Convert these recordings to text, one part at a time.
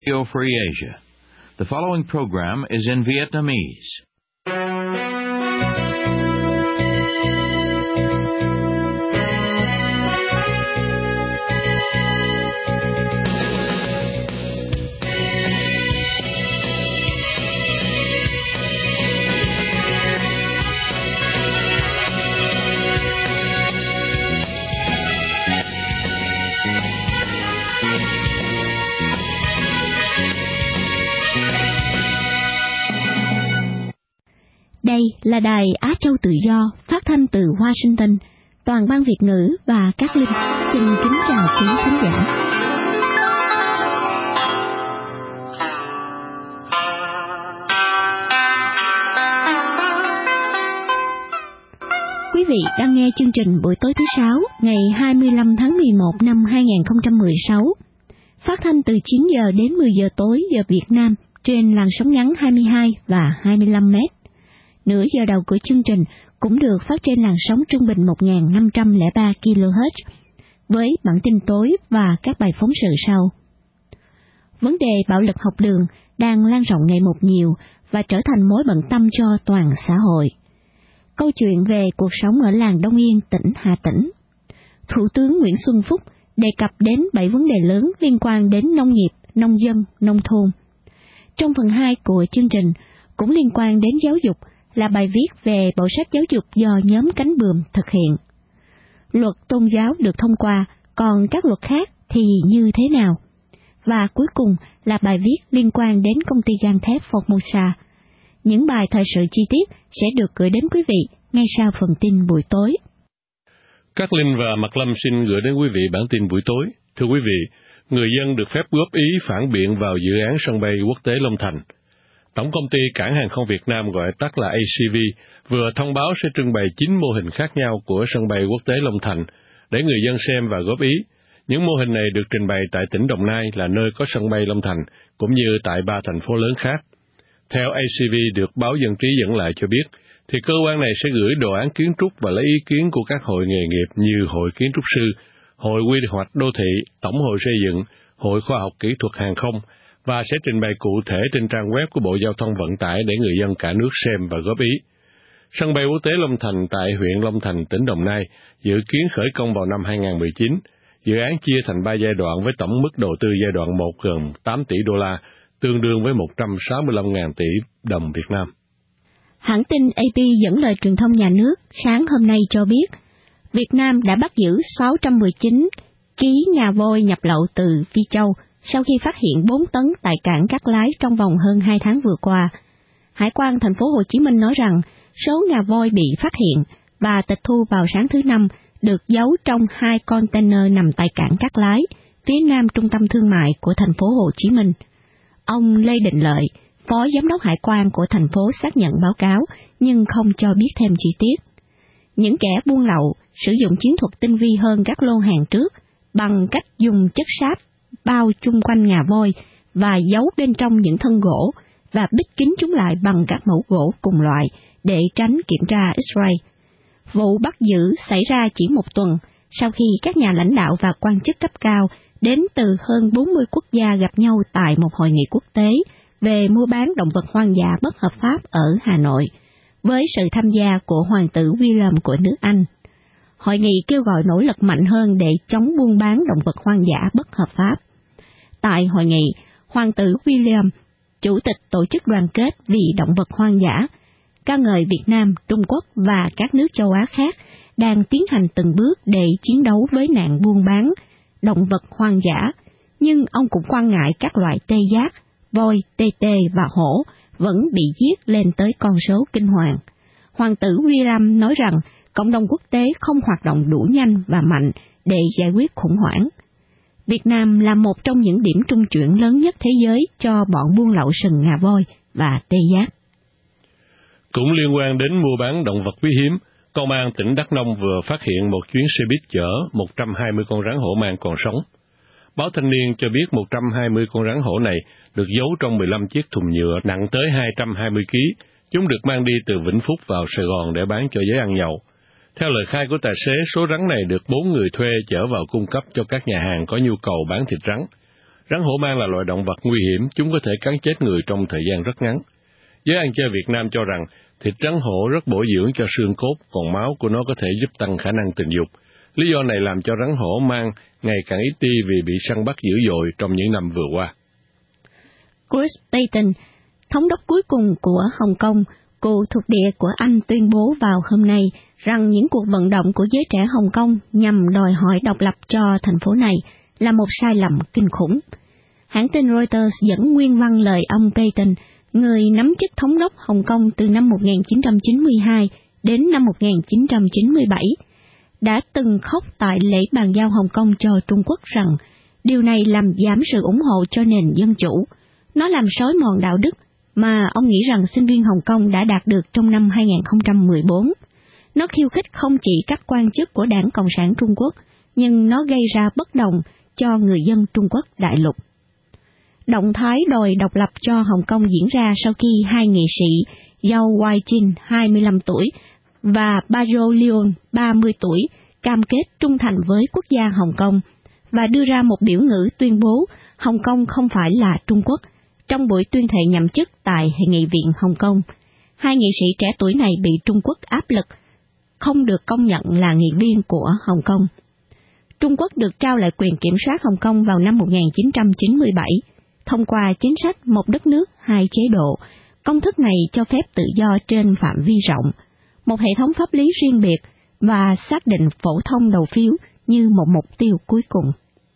Radio Free Asia. The following program is in Vietnamese. Đây là đài Á Châu Tự Do, phát thanh từ Washington, toàn ban Việt ngữ và các linh. Xin kính chào quý khán giả. Quý vị đang nghe chương trình buổi tối thứ Sáu, ngày 25 tháng 11 năm 2016, phát thanh từ 9 giờ đến 10 giờ tối giờ Việt Nam trên làn sóng ngắn 22 và 25 mét. Nửa giờ đầu của chương trình cũng được phát trên làn sóng trung bình 1.503 kHz, với bản tin tối và các bài phóng sự sau. Vấn đề bạo lực học đường đang lan rộng ngày một nhiều và trở thành mối bận tâm cho toàn xã hội. Câu chuyện về cuộc sống ở làng Đông Yên, tỉnh Hà Tĩnh. Thủ tướng Nguyễn Xuân Phúc đề cập đến 7 vấn đề lớn liên quan đến nông nghiệp, nông dân, nông thôn. Trong phần 2 của chương trình, cũng liên quan đến giáo dục, là bài viết về bộ sách giáo dục do nhóm Cánh Buồm thực hiện. Luật tôn giáo được thông qua, còn các luật khác thì như thế nào? Và cuối cùng là bài viết liên quan đến công ty gang thép Formosa. Những bài thời sự chi tiết sẽ được gửi đến quý vị ngay sau phần tin buổi tối. Các Linh và Mạc Lâm xin gửi đến quý vị bản tin buổi tối. Thưa quý vị, người dân được phép góp ý phản biện vào dự án sân bay quốc tế Long Thành. Tổng công ty Cảng hàng không Việt Nam, gọi tắt là ACV, vừa thông báo sẽ trưng bày 9 mô hình khác nhau của sân bay quốc tế Long Thành để người dân xem và góp ý. Những mô hình này được trình bày tại tỉnh Đồng Nai là nơi có sân bay Long Thành, cũng như tại 3 thành phố lớn khác. Theo ACV được báo Dân trí dẫn lại cho biết, thì cơ quan này sẽ gửi đồ án kiến trúc và lấy ý kiến của các hội nghề nghiệp như Hội Kiến trúc sư, Hội Quy hoạch đô thị, Tổng hội xây dựng, Hội Khoa học Kỹ thuật hàng không, và sẽ trình bày cụ thể trên trang web của Bộ Giao thông Vận tải để người dân cả nước xem và góp ý. Sân bay quốc tế Long Thành tại huyện Long Thành, tỉnh Đồng Nai dự kiến khởi công vào năm 2019. Dự án chia thành 3 giai đoạn với tổng mức đầu tư giai đoạn 1 gần 8 tỷ đô la, tương đương với 165.000 tỷ đồng Việt Nam. Hãng tin AP dẫn lời truyền thông nhà nước sáng hôm nay cho biết, Việt Nam đã bắt giữ 619 kg ngà voi nhập lậu từ Phi Châu, sau khi phát hiện 4 tấn tại cảng Cát Lái trong vòng hơn 2 tháng vừa qua. Hải quan thành phố Hồ Chí Minh nói rằng số ngà voi bị phát hiện và tịch thu vào sáng thứ Năm được giấu trong 2 container nằm tại cảng Cát Lái, phía nam trung tâm thương mại của thành phố Hồ Chí Minh. Ông Lê Đình Lợi, Phó Giám đốc Hải quan của thành phố xác nhận báo cáo, nhưng không cho biết thêm chi tiết. Những kẻ buôn lậu sử dụng chiến thuật tinh vi hơn các lô hàng trước bằng cách dùng chất sáp bao chung quanh ngà voi và giấu bên trong những thân gỗ và bít kín chúng lại bằng các mẫu gỗ cùng loại để tránh kiểm tra X-ray. Vụ bắt giữ xảy ra chỉ một tuần sau khi các nhà lãnh đạo và quan chức cấp cao đến từ hơn 40 quốc gia gặp nhau tại một hội nghị quốc tế về mua bán động vật hoang dã bất hợp pháp ở Hà Nội, với sự tham gia của Hoàng tử William của nước Anh. Hội nghị kêu gọi nỗ lực mạnh hơn để chống buôn bán động vật hoang dã bất hợp pháp. Tại hội nghị, Hoàng tử William, Chủ tịch Tổ chức Đoàn kết vì động vật hoang dã, ca ngợi Việt Nam, Trung Quốc và các nước châu Á khác đang tiến hành từng bước để chiến đấu với nạn buôn bán động vật hoang dã, nhưng ông cũng quan ngại các loại tê giác, voi, tê tê và hổ vẫn bị giết lên tới con số kinh hoàng. Hoàng tử William nói rằng cộng đồng quốc tế không hoạt động đủ nhanh và mạnh để giải quyết khủng hoảng. Việt Nam là một trong những điểm trung chuyển lớn nhất thế giới cho bọn buôn lậu sừng ngà voi và tê giác. Cũng liên quan đến mua bán động vật quý hiếm, Công an tỉnh Đắk Nông vừa phát hiện một chuyến xe buýt chở 120 con rắn hổ mang còn sống. Báo Thanh niên cho biết 120 con rắn hổ này được giấu trong 15 chiếc thùng nhựa nặng tới 220 kg. Chúng được mang đi từ Vĩnh Phúc vào Sài Gòn để bán cho giới ăn nhậu. Theo lời khai của tài xế, số rắn này được 4 người thuê chở vào cung cấp cho các nhà hàng có nhu cầu bán thịt rắn. Rắn hổ mang là loài động vật nguy hiểm, chúng có thể cắn chết người trong thời gian rất ngắn. Giới ăn chay Việt Nam cho rằng thịt rắn hổ rất bổ dưỡng cho xương cốt, còn máu của nó có thể giúp tăng khả năng tình dục. Lý do này làm cho rắn hổ mang ngày càng ít đi vì bị săn bắt dữ dội trong những năm vừa qua. Chris Paton, thống đốc cuối cùng của Hồng Kông, cựu thuộc địa của Anh tuyên bố vào hôm nay rằng những cuộc vận động của giới trẻ Hồng Kông nhằm đòi hỏi độc lập cho thành phố này là một sai lầm kinh khủng. Hãng tin Reuters dẫn nguyên văn lời ông Paton, người nắm chức thống đốc Hồng Kông từ năm 1992 đến năm 1997, đã từng khóc tại lễ bàn giao Hồng Kông cho Trung Quốc rằng điều này làm giảm sự ủng hộ cho nền dân chủ. Nó làm xói mòn đạo đức mà ông nghĩ rằng sinh viên Hồng Kông đã đạt được trong năm 2014. Nó khiêu khích không chỉ các quan chức của Đảng Cộng sản Trung Quốc, nhưng nó gây ra bất đồng cho người dân Trung Quốc đại lục. Động thái đòi độc lập cho Hồng Kông diễn ra sau khi hai nghệ sĩ Zhao Weijin, 25 tuổi, và Bao Leon, 30 tuổi, cam kết trung thành với quốc gia Hồng Kông và đưa ra một biểu ngữ tuyên bố Hồng Kông không phải là Trung Quốc trong buổi tuyên thệ nhậm chức tại Nghị viện Hồng Kông. Hai nghệ sĩ trẻ tuổi này bị Trung Quốc áp lực, không được công nhận là nghị viên của Hồng Kông. Trung Quốc được trao lại quyền kiểm soát Hồng Kông vào năm 1997, thông qua chính sách một đất nước, hai chế độ. Công thức này cho phép tự do trên phạm vi rộng, một hệ thống pháp lý riêng biệt và xác định phổ thông đầu phiếu như một mục tiêu cuối cùng.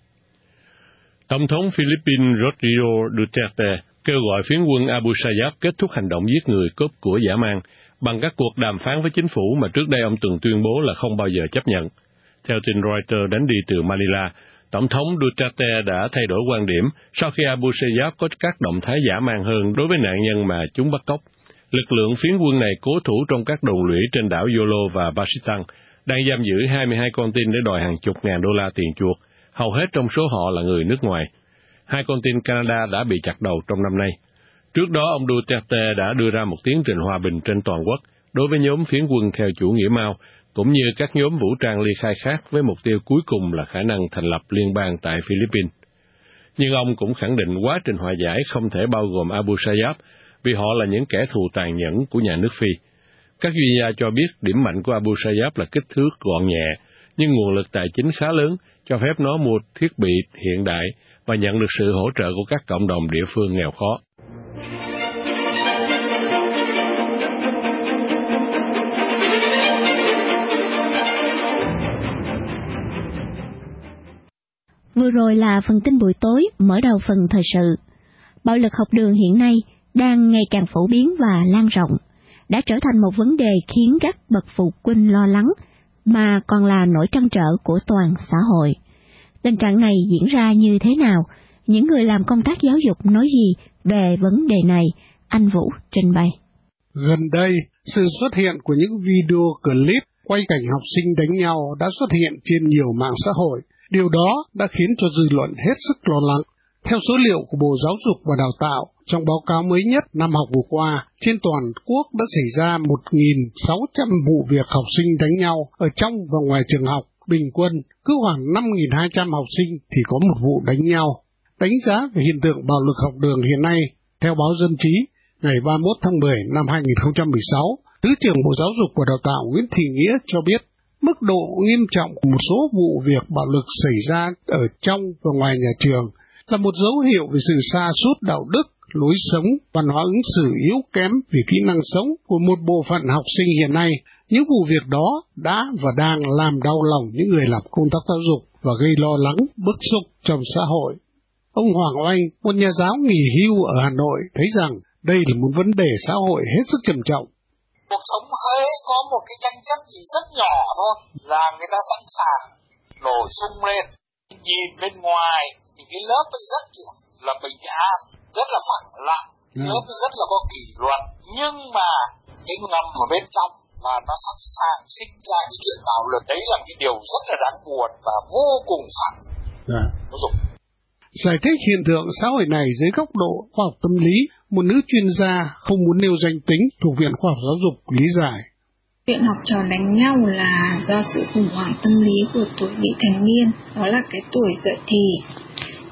Tổng thống Philippines Rodrigo Duterte kêu gọi phiến quân Abu Sayyaf kết thúc hành động giết người cướp của dã man bằng các cuộc đàm phán với chính phủ mà trước đây ông từng tuyên bố là không bao giờ chấp nhận. Theo tin Reuters đánh đi từ Manila, Tổng thống Duterte đã thay đổi quan điểm sau khi Abu Sayyaf có các động thái dã man hơn đối với nạn nhân mà chúng bắt cóc. Lực lượng phiến quân này cố thủ trong các đồn lũy trên đảo Yolo và Basitang, đang giam giữ 22 con tin để đòi hàng chục ngàn đô la tiền chuộc, hầu hết trong số họ là người nước ngoài. 2 con tin Canada đã bị chặt đầu trong năm nay. Trước đó, ông Duterte đã đưa ra một tiến trình hòa bình trên toàn quốc đối với nhóm phiến quân theo chủ nghĩa Mao, cũng như các nhóm vũ trang ly khai khác với mục tiêu cuối cùng là khả năng thành lập liên bang tại Philippines. Nhưng ông cũng khẳng định quá trình hòa giải không thể bao gồm Abu Sayyaf vì họ là những kẻ thù tàn nhẫn của nhà nước Phi. Các chuyên gia cho biết điểm mạnh của Abu Sayyaf là kích thước gọn nhẹ, nhưng nguồn lực tài chính khá lớn cho phép nó mua thiết bị hiện đại và nhận được sự hỗ trợ của các cộng đồng địa phương nghèo khó. Vừa rồi là phần tin buổi tối, mở đầu phần thời sự. Bạo lực học đường hiện nay đang ngày càng phổ biến và lan rộng, đã trở thành một vấn đề khiến các bậc phụ huynh lo lắng, mà còn là nỗi trăn trở của toàn xã hội. Tình trạng này diễn ra như thế nào? Những người làm công tác giáo dục nói gì về vấn đề này? Anh Vũ trình bày. Gần đây, sự xuất hiện của những video clip quay cảnh học sinh đánh nhau đã xuất hiện trên nhiều mạng xã hội. Điều đó đã khiến cho dư luận hết sức lo lắng. Theo số liệu của Bộ Giáo dục và Đào tạo, trong báo cáo mới nhất năm học vừa qua, trên toàn quốc đã xảy ra 1.600 vụ việc học sinh đánh nhau ở trong và ngoài trường học. Bình quân, cứ khoảng 5.200 học sinh thì có một vụ đánh nhau. Đánh giá về hiện tượng bạo lực học đường hiện nay, theo báo Dân Trí, ngày 31 tháng 10 năm 2016, Thứ trưởng Bộ Giáo dục và Đào tạo Nguyễn Thị Nghĩa cho biết, mức độ nghiêm trọng của một số vụ việc bạo lực xảy ra ở trong và ngoài nhà trường là một dấu hiệu về sự sa sút đạo đức, lối sống, văn hóa ứng xử yếu kém về kỹ năng sống của một bộ phận học sinh hiện nay. Những vụ việc đó đã và đang làm đau lòng những người làm công tác giáo dục và gây lo lắng, bức xúc trong xã hội. Ông Hoàng Oanh, một nhà giáo nghỉ hưu ở Hà Nội, thấy rằng đây là một vấn đề xã hội hết sức trầm trọng. Cuộc sống ấy có một cái tranh chấp chỉ rất nhỏ thôi là người ta sẵn sàng nổi sung lên. Nhìn bên ngoài thì cái lớp ấy rất là bình an, rất là phẳng lặng, lớp rất là có kỷ luật, nhưng mà cái ngầm ở bên trong là nó sẵn sàng sinh ra cái chuyện bạo lực. Đấy là cái điều rất là đáng buồn và vô cùng phản giáo dục. Giải thích hiện tượng xã hội này dưới góc độ khoa học tâm lý, một nữ chuyên gia không muốn nêu danh tính thuộc Viện Khoa học Giáo dục lý giải. Chuyện học trò đánh nhau là do sự khủng hoảng tâm lý của tuổi vị thành niên, đó là cái tuổi dậy thì.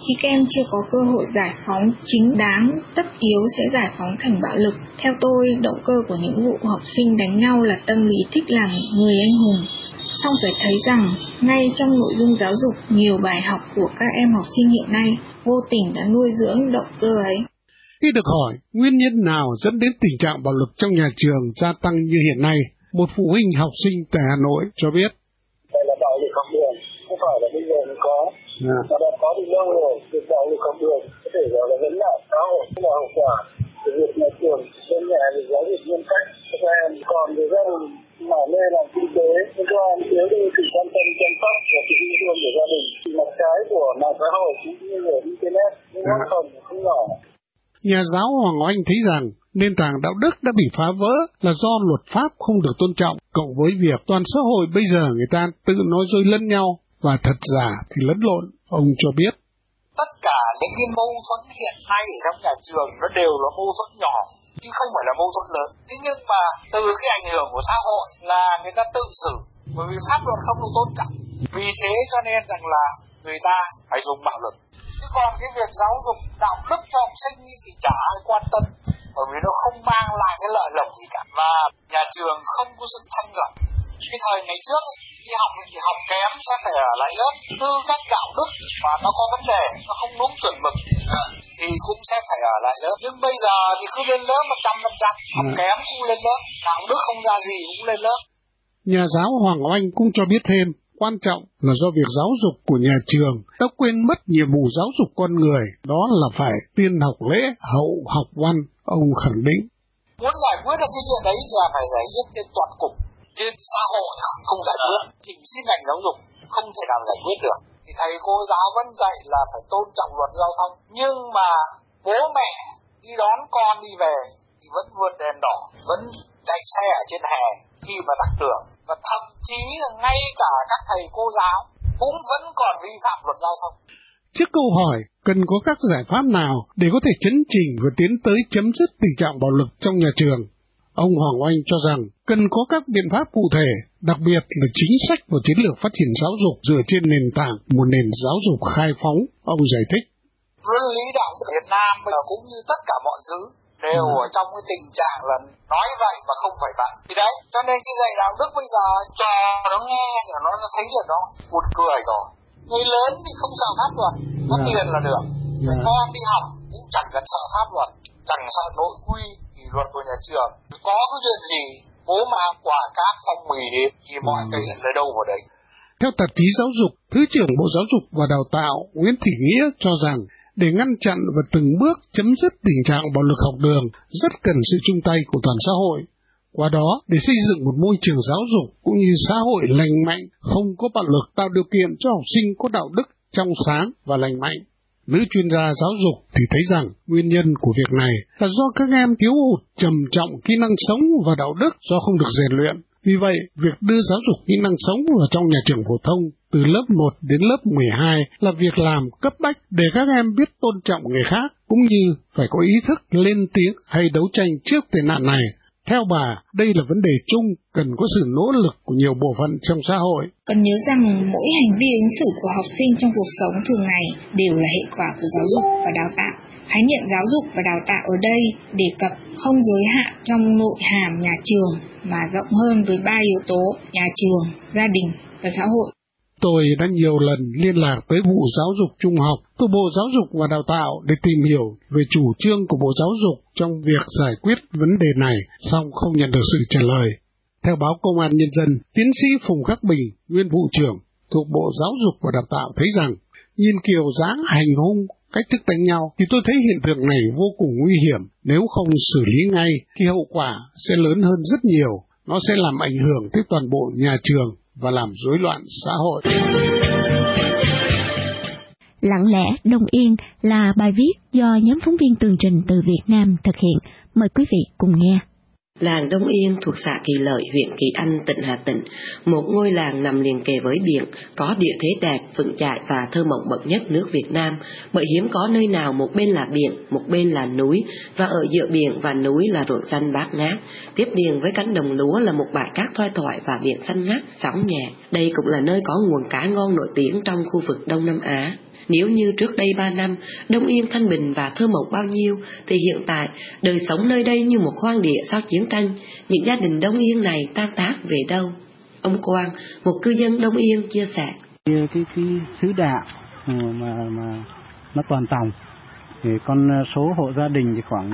Khi các em chưa có cơ hội giải phóng chính đáng, tất yếu sẽ giải phóng thành bạo lực. Theo tôi, động cơ của những vụ học sinh đánh nhau là tâm lý thích làm người anh hùng. Song phải thấy rằng, ngay trong nội dung giáo dục, nhiều bài học của các em học sinh hiện nay vô tình đã nuôi dưỡng động cơ ấy. Khi được hỏi nguyên nhân nào dẫn đến tình trạng bạo lực trong nhà trường gia tăng như hiện nay, một phụ huynh học sinh tại Hà Nội cho biết. Đây là bạo lực học đường, không phải là bây giờ mới có, mà đã có từ lâu rồi. Việc bạo lực học đường có thể gọi là vấn nạn xã hội, là hậu quả từ việc nhà trường bên nhà được giáo dục nghiêm khắc các em, còn người dân mải mê làm kinh tế, các em thiếu đi sự quan tâm chăm sóc và sự yêu thương của gia đình. Mặt trái của mạng xã hội cũng như ở internet nhưng vẫn còn không nhỏ. Nhà giáo Hoàng Oanh thấy rằng nền tảng đạo đức đã bị phá vỡ là do luật pháp không được tôn trọng, cộng với việc toàn xã hội bây giờ người ta tự nói dối lẫn nhau và thật giả thì lẫn lộn. Ông cho biết. Tất cả những cái mâu thuẫn hiện nay ở trong nhà trường nó đều là mâu thuẫn nhỏ, chứ không phải là mâu thuẫn lớn. Thế nhưng mà từ cái ảnh hưởng của xã hội là người ta tự xử, bởi vì pháp luật không được tôn trọng. Vì thế cho nên rằng là người ta phải dùng bạo lực. Chứ còn cái việc giáo dục đạo đức cho học sinh thì chả ai quan tâm, bởi vì nó không mang lại cái lợi lộc gì cả. Và nhà trường không có sự thanh lọc. Cái thời ngày trước ấy, đi học thì học kém sẽ phải ở lại lớp, tư cách đạo đức mà nó có vấn đề, nó không đúng chuẩn mực thì cũng sẽ phải ở lại lớp. Nhưng bây giờ thì cứ lên lớp 100%, học kém cũng lên lớp, đạo đức không ra gì cũng lên lớp. Nhà giáo Hoàng Oanh cũng cho biết thêm, quan trọng là do việc giáo dục của nhà trường đã quên mất nhiệm vụ giáo dục con người, đó là phải tiên học lễ, hậu học văn, ông khẳng định. Muốn giải quyết được cái chuyện đấy thì là phải giải quyết trên toàn cục, trên xã hội không giải quyết, chỉ xin ngành giáo dục không thể nào giải quyết được. Thì thầy cô giáo vẫn dạy là phải tôn trọng luật giao thông, nhưng mà bố mẹ đi đón con đi về thì vẫn vượt đèn đỏ, vẫn chạy xe ở trên hè khi mà tắc đường, và thậm chí là ngay cả các thầy cô giáo cũng vẫn còn vi phạm luật giao thông. Trước câu hỏi cần có các giải pháp nào để có thể chấn chỉnh và tiến tới chấm dứt tình trạng bạo lực trong nhà trường, ông Hoàng Oanh cho rằng cần có các biện pháp cụ thể, đặc biệt là chính sách và chiến lược phát triển giáo dục dựa trên nền tảng một nền giáo dục khai phóng, ông giải thích. Luân lý đạo đức Việt Nam cũng như tất cả mọi thứ đều ở trong cái tình trạng là nói vậy mà không phải vậy. Thì đấy, cho nên cái dạy đạo đức bây giờ cho nó nghe rồi nó thấy là nó buồn cười rồi. Người lớn thì không sợ pháp luật, có tiền là được. Con đi học cũng chẳng cần sợ pháp luật, chẳng sợ nội quy kỷ luật của nhà trường. Có cái chuyện gì bố mang quả cát phong mì đến thì mọi cái là đâu vào đấy. Theo tạp chí Giáo dục, Thứ trưởng Bộ Giáo dục và Đào tạo Nguyễn Thị Nghĩa cho rằng để ngăn chặn và từng bước chấm dứt tình trạng bạo lực học đường rất cần sự chung tay của toàn xã hội. Qua đó, để xây dựng một môi trường giáo dục cũng như xã hội lành mạnh, không có bạo lực, tạo điều kiện cho học sinh có đạo đức trong sáng và lành mạnh. Nữ chuyên gia giáo dục thì thấy rằng nguyên nhân của việc này là do các em thiếu hụt trầm trọng kỹ năng sống và đạo đức do không được rèn luyện. Vì vậy, việc đưa giáo dục kỹ năng sống vào trong nhà trường phổ thông từ lớp 1 đến lớp 12 là việc làm cấp bách để các em biết tôn trọng người khác, cũng như phải có ý thức lên tiếng hay đấu tranh trước tệ nạn này. Theo bà, đây là vấn đề chung, cần có sự nỗ lực của nhiều bộ phận trong xã hội. Cần nhớ rằng mỗi hành vi ứng xử của học sinh trong cuộc sống thường ngày đều là hệ quả của giáo dục và đào tạo. Khái niệm giáo dục và đào tạo ở đây đề cập không giới hạn trong nội hàm nhà trường, mà rộng hơn với 3 yếu tố: nhà trường, gia đình và xã hội. Tôi đã nhiều lần liên lạc tới vụ giáo dục trung học của Bộ Giáo dục và Đào tạo để tìm hiểu về chủ trương của Bộ Giáo dục trong việc giải quyết vấn đề này, song không nhận được sự trả lời. Theo báo Công an Nhân dân, tiến sĩ Phùng Khắc Bình, nguyên vụ trưởng thuộc Bộ Giáo dục và Đào tạo thấy rằng, nhìn kiểu dáng hành hung, cách thức đánh nhau thì tôi thấy hiện tượng này vô cùng nguy hiểm. Nếu không xử lý ngay thì hậu quả sẽ lớn hơn rất nhiều. Nó sẽ làm ảnh hưởng tới toàn bộ nhà trường và làm rối loạn xã hội. Lặng lẽ Đông Yên là bài viết do nhóm phóng viên tường trình từ Việt Nam thực hiện. Mời quý vị cùng nghe. Làng Đông Yên thuộc xã Kỳ Lợi, huyện Kỳ Anh, tỉnh Hà Tĩnh, một ngôi làng nằm liền kề với biển, có địa thế đẹp, vững chãi và thơ mộng bậc nhất nước Việt Nam, bởi hiếm có nơi nào một bên là biển, một bên là núi, và ở giữa biển và núi là ruộng xanh bát ngát, tiếp liền với cánh đồng lúa là một bãi cát thoai thoải và biển xanh ngắt, sóng nhẹ. Đây cũng là nơi có nguồn cá ngon nổi tiếng trong khu vực Đông Nam Á. Nếu như trước đây 3 năm, Đông Yên thanh bình và thơ mộng bao nhiêu, thì hiện tại, đời sống nơi đây như một hoang địa sau chiến tranh, những gia đình Đông Yên này tan tác về đâu? Ông Quang, một cư dân Đông Yên chia sẻ. Cái xứ đạo mà nó toàn tòng, thì con số hộ gia đình thì khoảng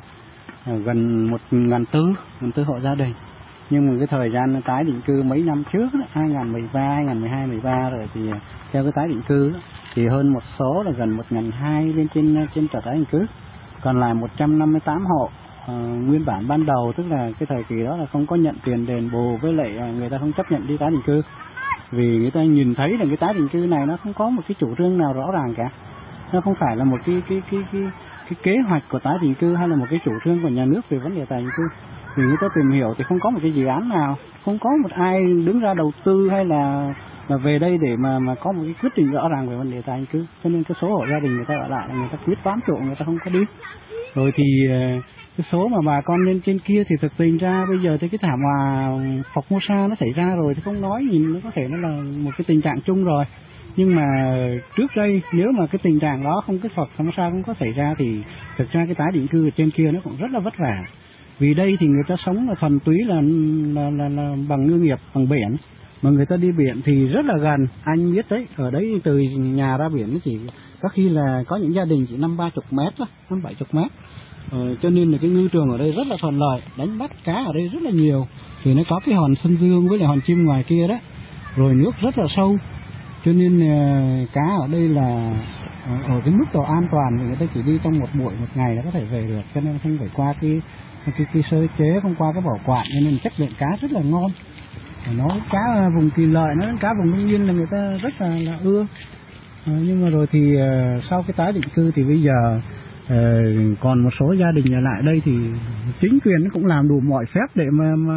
gần 1.400 hộ gia đình. Nhưng mà cái thời gian tái định cư mấy năm trước, 2013, 2012, 13 rồi thì theo cái tái định cư thì hơn một số là gần 1.200 lên trên tờ tái định cư. Còn lại 158 hộ nguyên bản ban đầu, tức là cái thời kỳ đó là không có nhận tiền đền bù, với lại người ta không chấp nhận đi tái định cư. Vì người ta nhìn thấy là cái tái định cư này nó không có một cái chủ trương nào rõ ràng cả. Nó không phải là một cái kế hoạch của tái định cư hay là một cái chủ trương của nhà nước về vấn đề tái định cư. Vì người ta tìm hiểu thì không có một cái dự án nào, không có một ai đứng ra đầu tư hay là về đây để mà có một cái quyết định rõ ràng về vấn đề tái định cư. Cho nên cái số hộ gia đình người ta ở lại là người ta quyết bám trụ, người ta không có đi. Rồi thì cái số mà bà con lên trên kia thì thực tình ra bây giờ thì cái thảm họa Formosa nó xảy ra rồi thì không nói, nhìn nó có thể nó là một cái tình trạng chung rồi. Nhưng mà trước đây nếu mà cái tình trạng đó không, cái Formosa không có xảy ra thì thực ra cái tái định cư ở trên kia nó cũng rất là vất vả. Vì đây thì người ta sống là thuần túy là bằng ngư nghiệp, bằng biển. Mà người ta đi biển thì rất là gần, anh biết đấy, ở đấy từ nhà ra biển nó chỉ có khi là có những gia đình chỉ 50-30 mét thôi, 50-70 mét. Cho nên là cái ngư trường ở đây rất là thuận lợi, đánh bắt cá ở đây rất là nhiều. Thì nó có cái hòn Sơn Dương với lại hòn Chim ngoài kia đó, rồi nước rất là sâu. Cho nên cá ở đây là ở cái mức độ an toàn thì người ta chỉ đi trong một buổi một ngày là có thể về được, cho nên không phải qua cái sơ chế, không qua cái bảo quản, cho nên chất lượng cá rất là ngon. Nó cá vùng Kỳ Lợi, nó cá vùng Đông Yên là người ta rất là ưa. Nhưng mà rồi thì sau cái tái định cư thì bây giờ còn một số gia đình ở lại đây thì chính quyền nó cũng làm đủ mọi phép để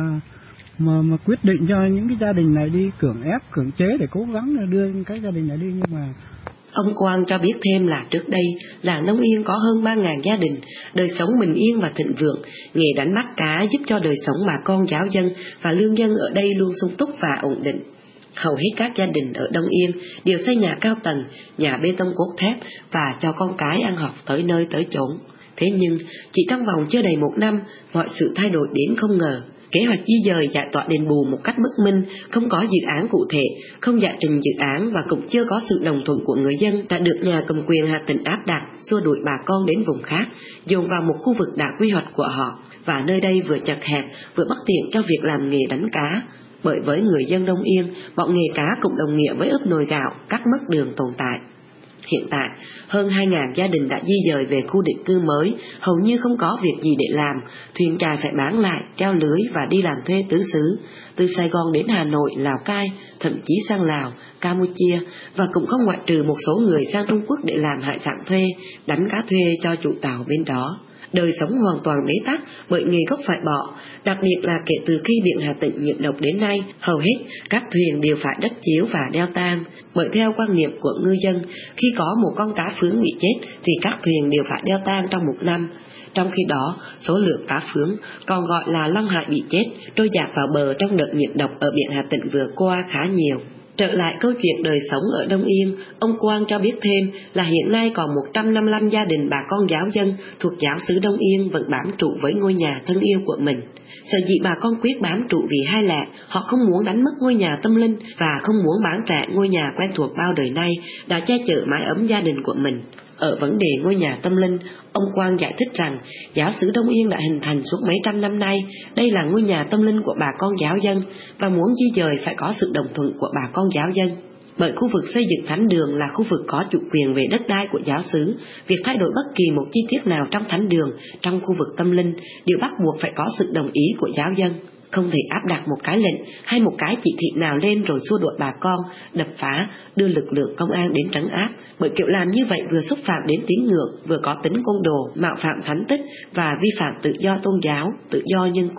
mà quyết định cho những cái gia đình này đi cưỡng ép, cưỡng chế để cố gắng đưa cái gia đình này đi. Nhưng mà ông Quang cho biết thêm là trước đây, làng Đông Yên có hơn 3.000 gia đình, đời sống bình yên và thịnh vượng. Nghề đánh bắt cá giúp cho đời sống bà con giáo dân và lương dân ở đây luôn sung túc và ổn định. Hầu hết các gia đình ở Đông Yên đều xây nhà cao tầng, nhà bê tông cốt thép và cho con cái ăn học tới nơi tới chốn. Thế nhưng, chỉ trong vòng chưa đầy 1 năm, mọi sự thay đổi đến không ngờ. Kế hoạch di dời giải tỏa đền bù một cách bất minh, không có dự án cụ thể, không giải trình dự án và cũng chưa có sự đồng thuận của người dân đã được nhà cầm quyền Hà Tĩnh áp đặt, xua đuổi bà con đến vùng khác, dồn vào một khu vực đã quy hoạch của họ, và nơi đây vừa chật hẹp vừa bất tiện cho việc làm nghề đánh cá. Bởi với người dân Đông Yên, bọn nghề cá cũng đồng nghĩa với ướp nồi gạo, cắt mất đường tồn tại. Hiện tại, hơn 2.000 gia đình đã di dời về khu định cư mới, hầu như không có việc gì để làm, thuyền chài phải bán lại, treo lưới và đi làm thuê tứ xứ, từ Sài Gòn đến Hà Nội, Lào Cai, thậm chí sang Lào, Campuchia, và cũng không ngoại trừ một số người sang Trung Quốc để làm hải sản thuê, đánh cá thuê cho chủ tàu bên đó. Đời sống hoàn toàn bế tắc bởi nghề gốc phải bỏ, đặc biệt là kể từ khi biển Hà Tĩnh nhiễm độc đến nay, hầu hết các thuyền đều phải đất chiếu và đeo tang. Bởi theo quan niệm của ngư dân, khi có một con cá phướng bị chết thì các thuyền đều phải đeo tang trong 1 năm. Trong khi đó, số lượng cá phướng, còn gọi là long hải bị chết, trôi dạt vào bờ trong đợt nhiễm độc ở biển Hà Tĩnh vừa qua khá nhiều. Trở lại câu chuyện đời sống ở Đông Yên, ông Quang cho biết thêm là hiện nay còn 155 gia đình bà con giáo dân thuộc giáo xứ Đông Yên vẫn bám trụ với ngôi nhà thân yêu của mình. Sở dĩ bà con quyết bám trụ vì hai lẽ, họ không muốn đánh mất ngôi nhà tâm linh và không muốn bán rẻ ngôi nhà quen thuộc bao đời nay đã che chở mái ấm gia đình của mình. Ở vấn đề ngôi nhà tâm linh, ông Quang giải thích rằng giáo xứ Đông Yên đã hình thành suốt mấy trăm năm nay, đây là ngôi nhà tâm linh của bà con giáo dân và muốn di dời phải có sự đồng thuận của bà con giáo dân. Bởi khu vực xây dựng thánh đường là khu vực có chủ quyền về đất đai của giáo xứ, việc thay đổi bất kỳ một chi tiết nào trong thánh đường, trong khu vực tâm linh đều bắt buộc phải có sự đồng ý của giáo dân. Không thể áp đặt một cái lệnh hay một cái chỉ thị nào lên rồi xua đuổi bà con, đập phá, đưa lực lượng công an đến trấn áp, bởi kiểu làm như vậy vừa xúc phạm đến tín ngưỡng, vừa có tính côn đồ, mạo phạm thánh tích và vi phạm tự do tôn giáo, tự do nhân quyền.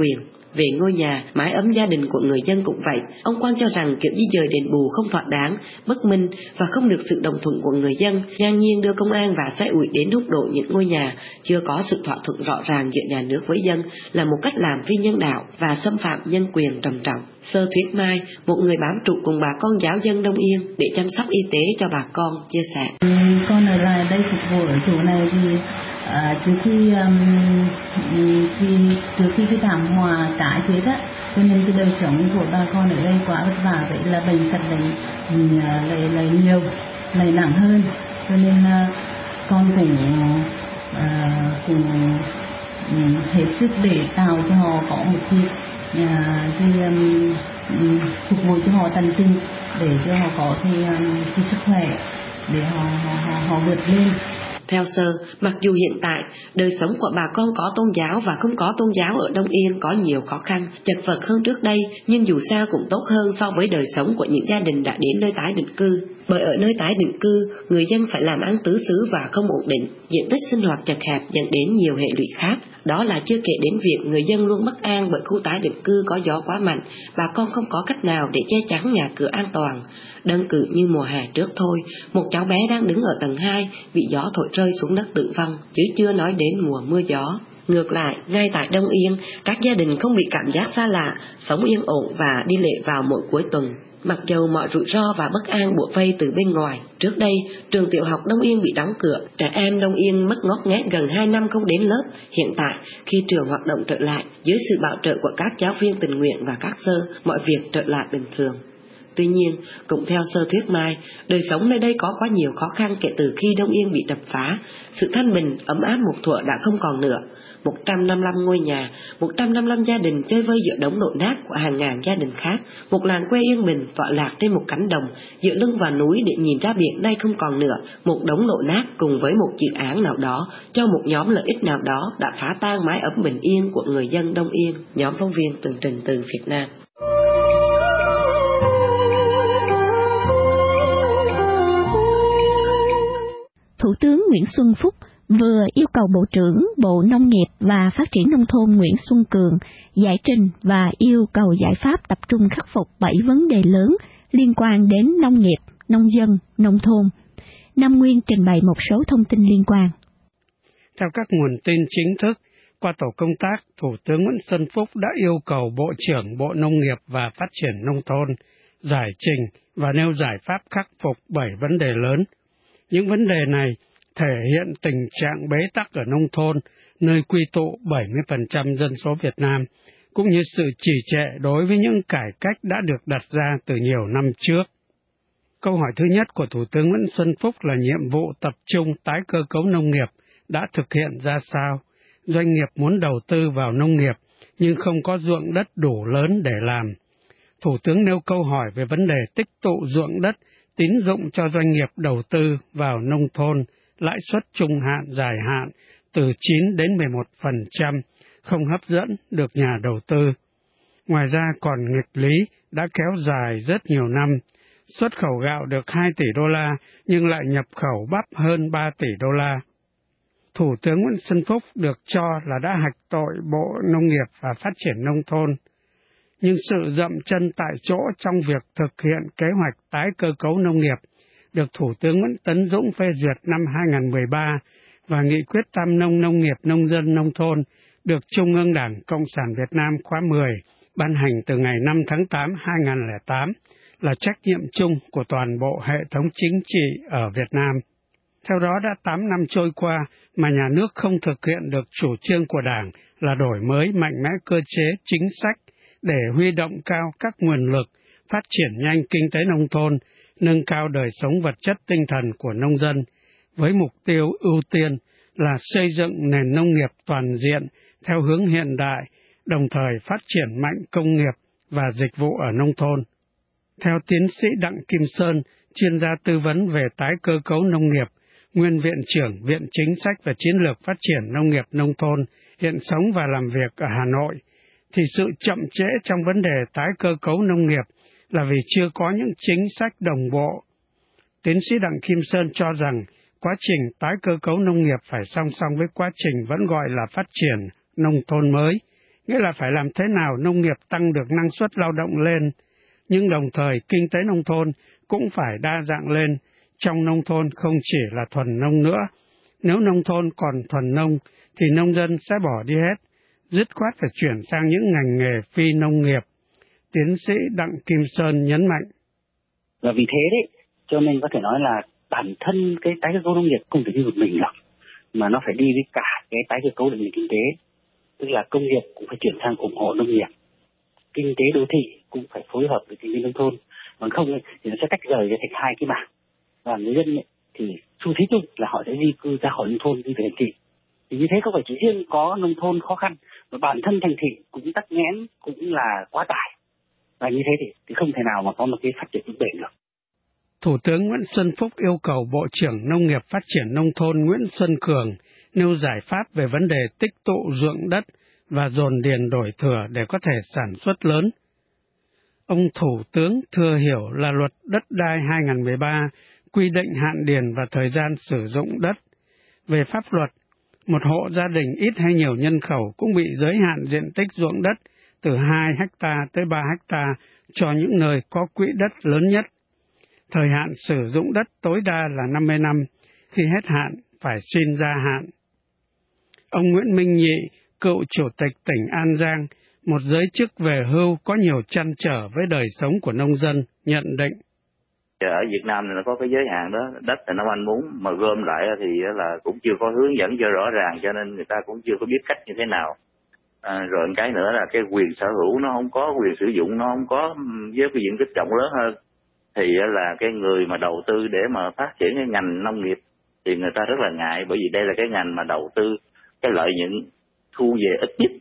Về ngôi nhà, mái ấm gia đình của người dân cũng vậy. Ông Quang cho rằng kiểu di dời đền bù không thỏa đáng, bất minh và không được sự đồng thuận của người dân, ngang nhiên đưa công an và xã ủy đến hút đổ những ngôi nhà chưa có sự thỏa thuận rõ ràng giữa nhà nước với dân là một cách làm phi nhân đạo và xâm phạm nhân quyền trầm trọng. Sơ Thuyết Mai, một người bám trụ cùng bà con giáo dân Đông Yên để chăm sóc y tế cho bà con, chia sẻ. Con ở lại đây phục vụ ở chỗ này thì trước khi cái thảm họa trái chết á, cho nên cái đời sống của bà con ở đây quá vất vả, vậy là bệnh tật lại nhiều, lại nặng hơn, cho nên con cũng hết sức để tạo cho họ có một cái phục vụ cho họ tận tình, để cho họ có cái sức khỏe để họ vượt lên. Theo Sơ, mặc dù hiện tại đời sống của bà con có tôn giáo và không có tôn giáo ở Đông Yên có nhiều khó khăn, chật vật hơn trước đây, nhưng dù sao cũng tốt hơn so với đời sống của những gia đình đã đến nơi tái định cư. Bởi ở nơi tái định cư, người dân phải làm ăn tứ xứ và không ổn định, diện tích sinh hoạt chật hẹp dẫn đến nhiều hệ lụy khác. Đó là chưa kể đến việc người dân luôn bất an bởi khu tái định cư có gió quá mạnh, bà con không có cách nào để che chắn nhà cửa an toàn. Đơn cử như mùa hè trước thôi, một cháu bé đang đứng ở tầng 2 bị gió thổi rơi xuống đất tử vong, chứ chưa nói đến mùa mưa gió. Ngược lại, ngay tại Đông Yên, các gia đình không bị cảm giác xa lạ, sống yên ổn và đi lễ vào mỗi cuối tuần. Mặc dầu mọi rủi ro và bất an bủa vây từ bên ngoài. Trước đây, trường tiểu học Đông Yên bị đóng cửa, trẻ em Đông Yên mất ngót nghét gần 2 năm không đến lớp. Hiện tại, khi trường hoạt động trở lại, dưới sự bảo trợ của các giáo viên tình nguyện và các Sơ, mọi việc trở lại bình thường. Tuy nhiên, cũng theo Sơ Thuyết Mai, đời sống nơi đây có quá nhiều khó khăn kể từ khi Đông Yên bị đập phá. Sự thanh bình, ấm áp một thuở đã không còn nữa. 155 ngôi nhà, 155 gia đình chơi vơi giữa đống đổ nát của hàng ngàn gia đình khác. Một làng quê yên bình tọa lạc trên một cánh đồng, dựa lưng vào núi để nhìn ra biển nay không còn nữa. Một đống đổ nát cùng với một dự án nào đó cho một nhóm lợi ích nào đó đã phá tan mái ấm bình yên của người dân Đông Yên. Nhóm phóng viên tường trình từ Việt Nam. Thủ tướng Nguyễn Xuân Phúc vừa yêu cầu Bộ trưởng Bộ Nông nghiệp và Phát triển Nông thôn Nguyễn Xuân Cường giải trình và yêu cầu giải pháp tập trung khắc phục 7 vấn đề lớn liên quan đến nông nghiệp, nông dân, nông thôn. Nam Nguyên trình bày một số thông tin liên quan. Theo các nguồn tin chính thức, qua tổ công tác, Thủ tướng Nguyễn Xuân Phúc đã yêu cầu Bộ trưởng Bộ Nông nghiệp và Phát triển Nông thôn giải trình và nêu giải pháp khắc phục 7 vấn đề lớn. Những vấn đề này thể hiện tình trạng bế tắc ở nông thôn, nơi quy tụ 70% dân số Việt Nam, cũng như sự trì trệ đối với những cải cách đã được đặt ra từ nhiều năm trước. Câu hỏi thứ nhất của Thủ tướng Nguyễn Xuân Phúc là nhiệm vụ tập trung tái cơ cấu nông nghiệp đã thực hiện ra sao? Doanh nghiệp muốn đầu tư vào nông nghiệp nhưng không có ruộng đất đủ lớn để làm. Thủ tướng nêu câu hỏi về vấn đề tích tụ ruộng đất, tín dụng cho doanh nghiệp đầu tư vào nông thôn, lãi suất trung hạn, dài hạn từ 9 đến 11%, không hấp dẫn được nhà đầu tư. Ngoài ra còn nghịch lý đã kéo dài rất nhiều năm. Xuất khẩu gạo được 2 tỷ đô la nhưng lại nhập khẩu bắp hơn 3 tỷ đô la. Thủ tướng Nguyễn Xuân Phúc được cho là đã hạch tội Bộ Nông nghiệp và Phát triển Nông thôn. Nhưng sự dậm chân tại chỗ trong việc thực hiện kế hoạch tái cơ cấu nông nghiệp được Thủ tướng Nguyễn Tấn Dũng phê duyệt năm 2013 và Nghị quyết Tam nông nông nghiệp nông dân nông thôn được Trung ương Đảng Cộng sản Việt Nam khóa 10 ban hành từ ngày 5 tháng 8 2008 là trách nhiệm chung của toàn bộ hệ thống chính trị ở Việt Nam. Theo đó đã 8 năm trôi qua mà nhà nước không thực hiện được chủ trương của Đảng là đổi mới mạnh mẽ cơ chế chính sách để huy động cao các nguồn lực, phát triển nhanh kinh tế nông thôn, nâng cao đời sống vật chất tinh thần của nông dân, với mục tiêu ưu tiên là xây dựng nền nông nghiệp toàn diện theo hướng hiện đại, đồng thời phát triển mạnh công nghiệp và dịch vụ ở nông thôn. Theo tiến sĩ Đặng Kim Sơn, chuyên gia tư vấn về tái cơ cấu nông nghiệp, nguyên Viện trưởng Viện Chính sách và Chiến lược Phát triển Nông nghiệp Nông thôn, hiện sống và làm việc ở Hà Nội, thì sự chậm trễ trong vấn đề tái cơ cấu nông nghiệp là vì chưa có những chính sách đồng bộ. Tiến sĩ Đặng Kim Sơn cho rằng quá trình tái cơ cấu nông nghiệp phải song song với quá trình vẫn gọi là phát triển nông thôn mới, nghĩa là phải làm thế nào nông nghiệp tăng được năng suất lao động lên, nhưng đồng thời kinh tế nông thôn cũng phải đa dạng lên. Trong nông thôn không chỉ là thuần nông nữa. Nếu nông thôn còn thuần nông, thì nông dân sẽ bỏ đi hết, dứt khoát phải chuyển sang những ngành nghề phi nông nghiệp. Tiến sĩ Đặng Kim Sơn nhấn mạnh. Và vì thế đấy, cho nên có thể nói là bản thân cái tái cơ cấu nông nghiệp không thể đi một mình được, mà nó phải đi với cả cái tái cơ cấu nền kinh tế. Tức là công nghiệp cũng phải chuyển sang ủng hộ nông nghiệp, kinh tế đô thị cũng phải phối hợp với kinh tế nông thôn, bằng không thì nó sẽ tách rời ra thành hai cái mảng. Và người dân ấy, thì xu thế chung là họ sẽ di cư ra khỏi nông thôn đi về thành thị. Thì như thế không phải chỉ riêng có nông thôn khó khăn, mà bản thân thành thị cũng tắc nghẽn, cũng là quá tải. Và như thế thì không thể nào mà có một cái phát triển vững bền được. Thủ tướng Nguyễn Xuân Phúc yêu cầu Bộ trưởng Nông nghiệp Phát triển Nông thôn Nguyễn Xuân Cường nêu giải pháp về vấn đề tích tụ ruộng đất và dồn điền đổi thửa để có thể sản xuất lớn. Ông Thủ tướng thừa hiểu là luật đất đai 2013 quy định hạn điền và thời gian sử dụng đất. Về pháp luật, một hộ gia đình ít hay nhiều nhân khẩu cũng bị giới hạn diện tích ruộng đất từ 2 ha tới 3 ha cho những nơi có quỹ đất lớn nhất. Thời hạn sử dụng đất tối đa là 50 năm, khi hết hạn phải xin gia hạn. Ông Nguyễn Minh Nhị, cựu chủ tịch tỉnh An Giang, một giới chức về hưu có nhiều trăn trở với đời sống của nông dân, nhận định. Ở Việt Nam thì nó có cái giới hạn đó, đất thì nó manh mún, mà gom lại thì là cũng chưa có hướng dẫn cho rõ ràng, cho nên người ta cũng chưa có biết cách như thế nào. Rồi một cái nữa là cái quyền sở hữu nó không có, quyền sử dụng nó không có với cái diện tích rộng lớn hơn. Thì là cái người mà đầu tư để mà phát triển cái ngành nông nghiệp thì người ta rất là ngại, bởi vì đây là cái ngành mà đầu tư cái lợi nhuận thu về ít nhất,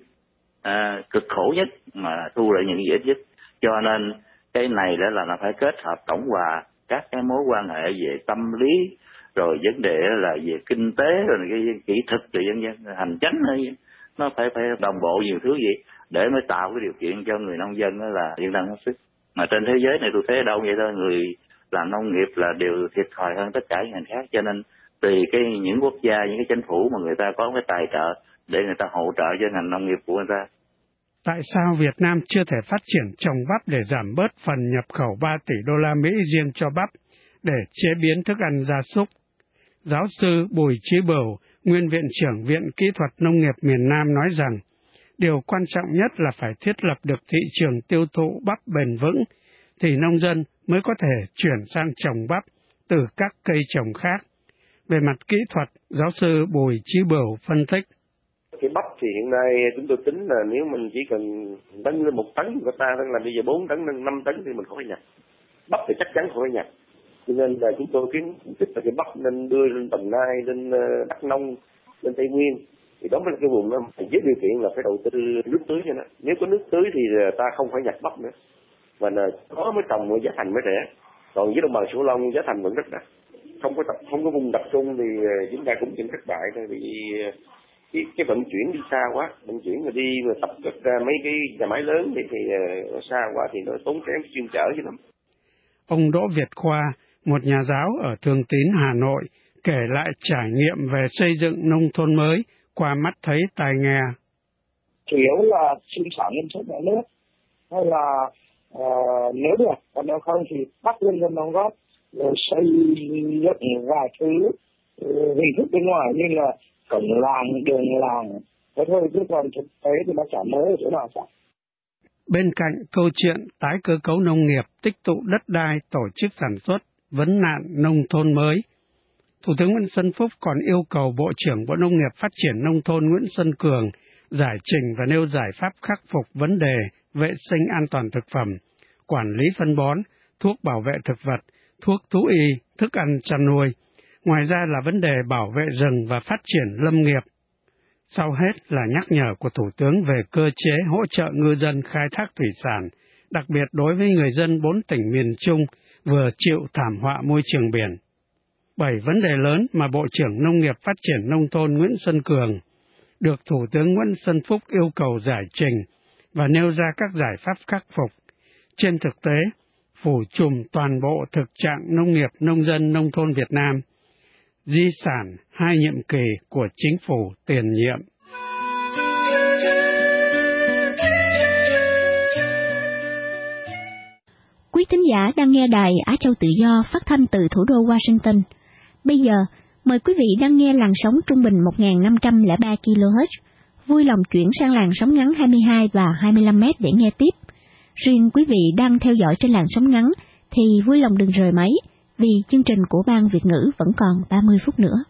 cực khổ nhất mà thu lợi nhuận về ít nhất. Cho nên cái này đó là nó phải kết hợp tổng hòa các cái mối quan hệ về tâm lý, rồi vấn đề là về kinh tế, rồi cái kỹ thuật, rồi dân dân hành chánh, nó phải đồng bộ nhiều thứ gì để mới tạo cái điều kiện cho người nông dân đó là yên tâm hết sức. Mà trên thế giới này tôi thấy đâu vậy thôi, người làm nông nghiệp là đều thiệt thòi hơn tất cả những ngành khác, cho nên tùy những quốc gia, những cái chính phủ mà người ta có cái tài trợ để người ta hỗ trợ cho ngành nông nghiệp của người ta. Tại sao Việt Nam chưa thể phát triển trồng bắp để giảm bớt phần nhập khẩu 3 tỷ đô la Mỹ riêng cho bắp để chế biến thức ăn gia súc? Giáo sư Bùi Chí Bửu, nguyên Viện trưởng Viện Kỹ thuật Nông nghiệp miền Nam nói rằng, điều quan trọng nhất là phải thiết lập được thị trường tiêu thụ bắp bền vững, thì nông dân mới có thể chuyển sang trồng bắp từ các cây trồng khác. Về mặt kỹ thuật, giáo sư Bùi Chí Bửu phân tích. Cái bắp thì hiện nay chúng tôi tính là nếu mình chỉ cần nâng lên 1 tấn, người ta đang làm bây giờ 4 tấn, nâng 5 tấn thì mình không phải nhập. Bắp thì chắc chắn không phải nhập. Cho nên là chúng tôi khuyến khích là cái bắp nên đưa lên Đồng Nai, lên Đắk Nông, lên Tây Nguyên. Thì đó mới là cái vùng đó phải với điều kiện là phải đầu tư nước tưới cho nó. Nếu có nước tưới thì ta không phải nhập bắp nữa. Và có mới trồng giá thành mới rẻ. Còn với đồng bằng Sửu Long giá thành vẫn rất đắt. Không có vùng tập trung thì chúng ta cũng chịu thất bại thôi, vì cái vận chuyển đi xa quá, vận chuyển mà đi mà tập kết ra mấy cái nhà máy lớn thì xa quá thì nó tốn kém chuyên chở chứ lắm. Ông Đỗ Việt Khoa, một nhà giáo ở Thường Tín, Hà Nội, kể lại trải nghiệm về xây dựng nông thôn mới qua mắt thấy tai nghe. Chủ yếu là xin xỏ ngân sách nhà nước, hay là nếu được, còn nếu không thì bắt nhân dân đóng góp, rồi xây dựng vài thứ hình thức bên ngoài như là cổng làng, đường làng, thế thôi, chứ còn thực tế thì nó chả mới ở chỗ nào cả. Bên cạnh câu chuyện tái cơ cấu nông nghiệp, tích tụ đất đai, tổ chức sản xuất, vấn nạn nông thôn mới, Thủ tướng Nguyễn Xuân Phúc còn yêu cầu Bộ trưởng Bộ Nông nghiệp Phát triển Nông thôn Nguyễn Xuân Cường giải trình và nêu giải pháp khắc phục vấn đề vệ sinh an toàn thực phẩm, quản lý phân bón, thuốc bảo vệ thực vật, thuốc thú y, thức ăn chăn nuôi. Ngoài ra là vấn đề bảo vệ rừng và phát triển lâm nghiệp. Sau hết là nhắc nhở của Thủ tướng về cơ chế hỗ trợ ngư dân khai thác thủy sản, đặc biệt đối với người dân 4 tỉnh miền Trung vừa chịu thảm họa môi trường biển. 7 vấn đề lớn mà Bộ trưởng Nông nghiệp Phát triển Nông thôn Nguyễn Xuân Cường được Thủ tướng Nguyễn Xuân Phúc yêu cầu giải trình và nêu ra các giải pháp khắc phục. Trên thực tế, phủ trùm toàn bộ thực trạng nông nghiệp, nông dân, nông thôn Việt Nam, di sản 2 nhiệm kỳ của chính phủ tiền nhiệm. thính giả đang nghe đài Á Châu Tự Do phát thanh từ thủ đô Washington. Bây giờ, mời quý vị đang nghe làn sóng trung bình 1.503 kHz. Vui lòng chuyển sang làn sóng ngắn 22 và 25 m để nghe tiếp. Riêng quý vị đang theo dõi trên làn sóng ngắn thì vui lòng đừng rời máy, vì chương trình của Ban Việt ngữ vẫn còn 30 phút nữa.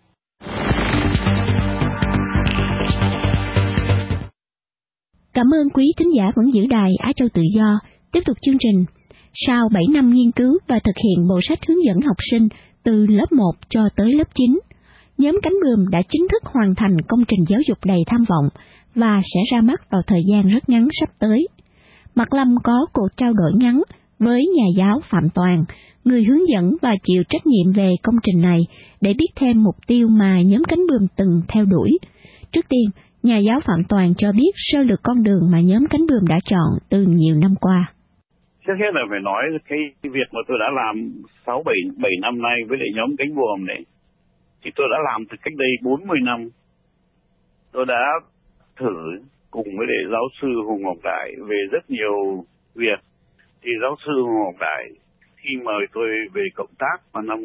Cảm ơn quý thính giả vẫn giữ đài Á Châu Tự Do. Tiếp tục chương trình. Sau 7 năm nghiên cứu và thực hiện bộ sách hướng dẫn học sinh từ lớp 1 cho tới lớp 9, nhóm Cánh Buồm đã chính thức hoàn thành công trình giáo dục đầy tham vọng và sẽ ra mắt vào thời gian rất ngắn sắp tới. Mạc Lâm có cuộc trao đổi ngắn với nhà giáo Phạm Toàn, người hướng dẫn và chịu trách nhiệm về công trình này, để biết thêm mục tiêu mà nhóm Cánh Buồm từng theo đuổi. Trước tiên, nhà giáo Phạm Toàn cho biết sơ lược con đường mà nhóm Cánh Buồm đã chọn từ nhiều năm qua. Trước hết là phải nói cái việc mà tôi đã làm 6-7 năm nay với lại nhóm Cánh Buồm này, thì tôi đã làm từ cách đây 40 năm. Tôi đã thử cùng với lại giáo sư Hùng Ngọc Đại về rất nhiều việc. Thì giáo sư Hùng Ngọc Đại khi mời tôi về cộng tác vào năm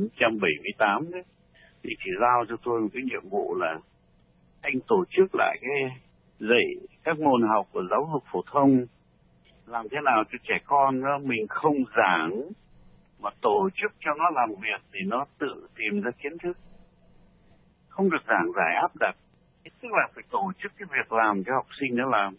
1978 đấy, thì chỉ giao cho tôi một cái nhiệm vụ là anh tổ chức lại cái dạy các môn học của giáo dục phổ thông, làm thế nào cho trẻ con đó, mình không giảng mà tổ chức cho nó làm việc thì nó tự tìm ra kiến thức, không được giảng giải áp đặt. Tức là phải tổ chức cái việc làm cho học sinh nó làm.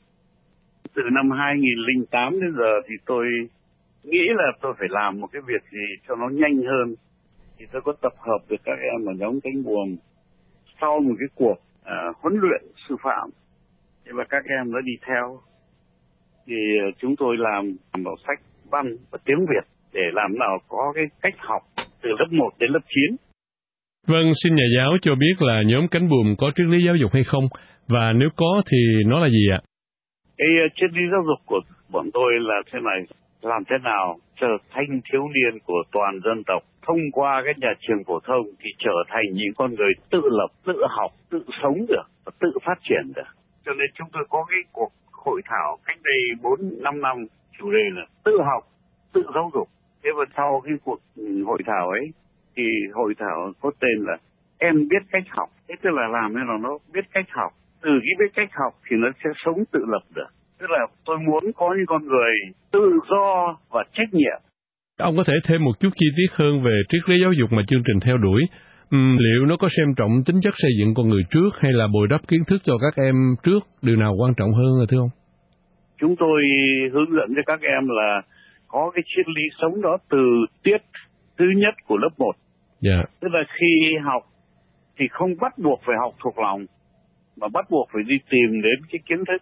Từ năm 2008 đến giờ thì tôi nghĩ là tôi phải làm một cái việc gì cho nó nhanh hơn. Thì tôi có tập hợp được các em ở nhóm Cánh Buồm sau một cái cuộc huấn luyện sư phạm. Và các em đã đi theo. Thì chúng tôi làm một sách văn và tiếng Việt để làm nào có cái cách học từ lớp 1 đến lớp 9. Vâng, xin nhà giáo cho biết là nhóm Cánh Buồm có triết lý giáo dục hay không? Và nếu có thì nó là gì ạ? Cái triết lý giáo dục của bọn tôi là thế này: làm thế nào trở thành thiếu niên của toàn dân tộc thông qua cái nhà trường phổ thông thì trở thành những con người tự lập, tự học, tự sống được và tự phát triển được. Cho nên chúng tôi có cái cuộc hội thảo cách đây 4-5 năm, chủ đề là tự học, tự giáo dục. Thế và sau cái cuộc hội thảo ấy thì hội thảo có tên là Em biết cách học. Thế tức là làm thế nào nó biết cách học. Từ cái biết cách học thì nó sẽ sống tự lập được. Tức là tôi muốn có những con người tự do và trách nhiệm. Ông có thể thêm một chút chi tiết hơn về triết lý giáo dục mà chương trình theo đuổi. Liệu nó có xem trọng tính chất xây dựng con người trước hay là bồi đắp kiến thức cho các em trước? Điều nào quan trọng hơn rồi thưa ông? Chúng tôi hướng dẫn cho các em là có cái triết lý sống đó từ tiết thứ nhất của lớp 1. Yeah. Tức là khi học thì không bắt buộc phải học thuộc lòng, mà bắt buộc phải đi tìm đến cái kiến thức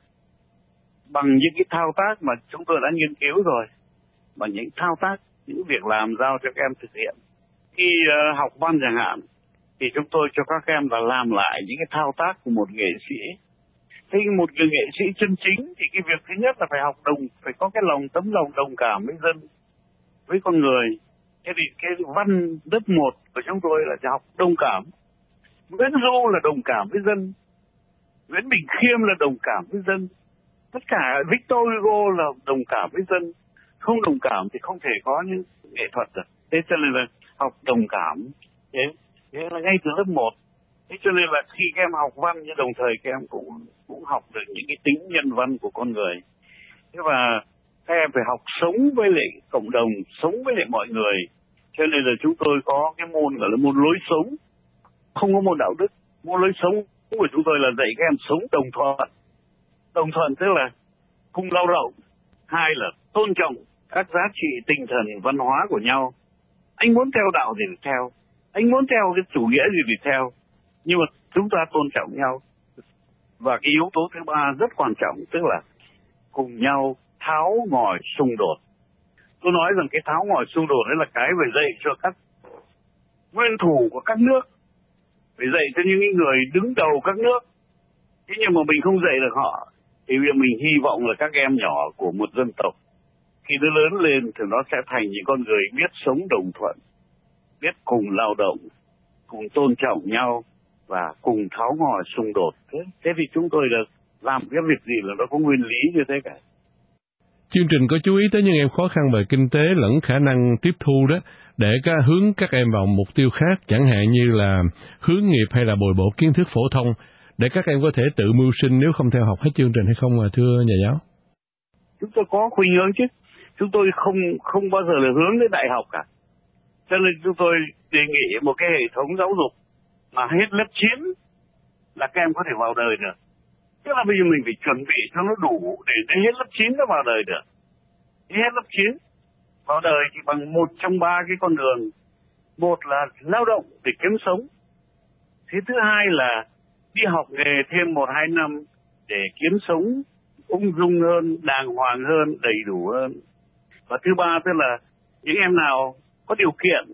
bằng những cái thao tác mà chúng tôi đã nghiên cứu rồi, bằng những thao tác, những việc làm giao cho các em thực hiện. Khi học văn chẳng hạn thì chúng tôi cho các em là làm lại những cái thao tác của một nghệ sĩ. Thế một người nghệ sĩ chân chính thì cái việc thứ nhất là phải có cái tấm lòng đồng cảm với dân, với con người. Thế thì cái văn lớp 1 của chúng tôi là học đồng cảm. Nguyễn Du là đồng cảm với dân, Nguyễn Bỉnh Khiêm là đồng cảm với dân, tất cả Victor Hugo là đồng cảm với dân. Không đồng cảm thì không thể có những nghệ thuật được. Thế cho nên là học đồng cảm. Thế là ngay từ lớp 1. Thế cho nên là khi các em học văn nhưng đồng thời các em cũng học được những cái tính nhân văn của con người. Thế và các em phải học sống với lại cộng đồng, sống với lại mọi người. Cho nên là chúng tôi có cái môn gọi là môn lối sống, không có môn đạo đức. Môn lối sống của chúng tôi là dạy các em sống đồng thuận. Đồng thuận tức là cùng lao động. Hai là tôn trọng các giá trị tinh thần văn hóa của nhau. Anh muốn theo đạo gì thì theo, anh muốn theo cái chủ nghĩa gì thì theo, nhưng mà chúng ta tôn trọng nhau. Và cái yếu tố thứ ba rất quan trọng, tức là cùng nhau tháo ngòi xung đột. Tôi nói rằng cái tháo ngòi xung đột đấy là cái phải dạy cho các nguyên thủ của các nước, phải dạy cho những người đứng đầu các nước. Thế nhưng mà mình không dạy được họ, thì bây giờ mình hy vọng là các em nhỏ của một dân tộc khi nó lớn lên thì nó sẽ thành những con người biết sống đồng thuận, biết cùng lao động, cùng tôn trọng nhau và cùng tháo ngòi xung đột. Thế thì chúng tôi là làm cái việc gì là nó có nguyên lý như thế cả. Chương trình có chú ý tới những em khó khăn về kinh tế lẫn khả năng tiếp thu đó, để hướng các em vào mục tiêu khác, chẳng hạn như là hướng nghiệp hay là bồi bổ kiến thức phổ thông, để các em có thể tự mưu sinh nếu không theo học hết chương trình hay không, thưa nhà giáo? Chúng tôi có khuynh hướng chứ. Chúng tôi không bao giờ là hướng đến đại học cả. Cho nên chúng tôi đề nghị một cái hệ thống giáo dục mà hết lớp 9 là các em có thể vào đời được. Tức là bây giờ mình phải chuẩn bị cho nó đủ để đến hết lớp 9 nó vào đời được. Hết lớp 9 vào đời thì bằng một trong ba cái con đường. Một là lao động để kiếm sống. Thế thứ hai là đi học nghề thêm 1-2 năm để kiếm sống ung dung hơn, đàng hoàng hơn, đầy đủ hơn. Và thứ ba tức là những em nào có điều kiện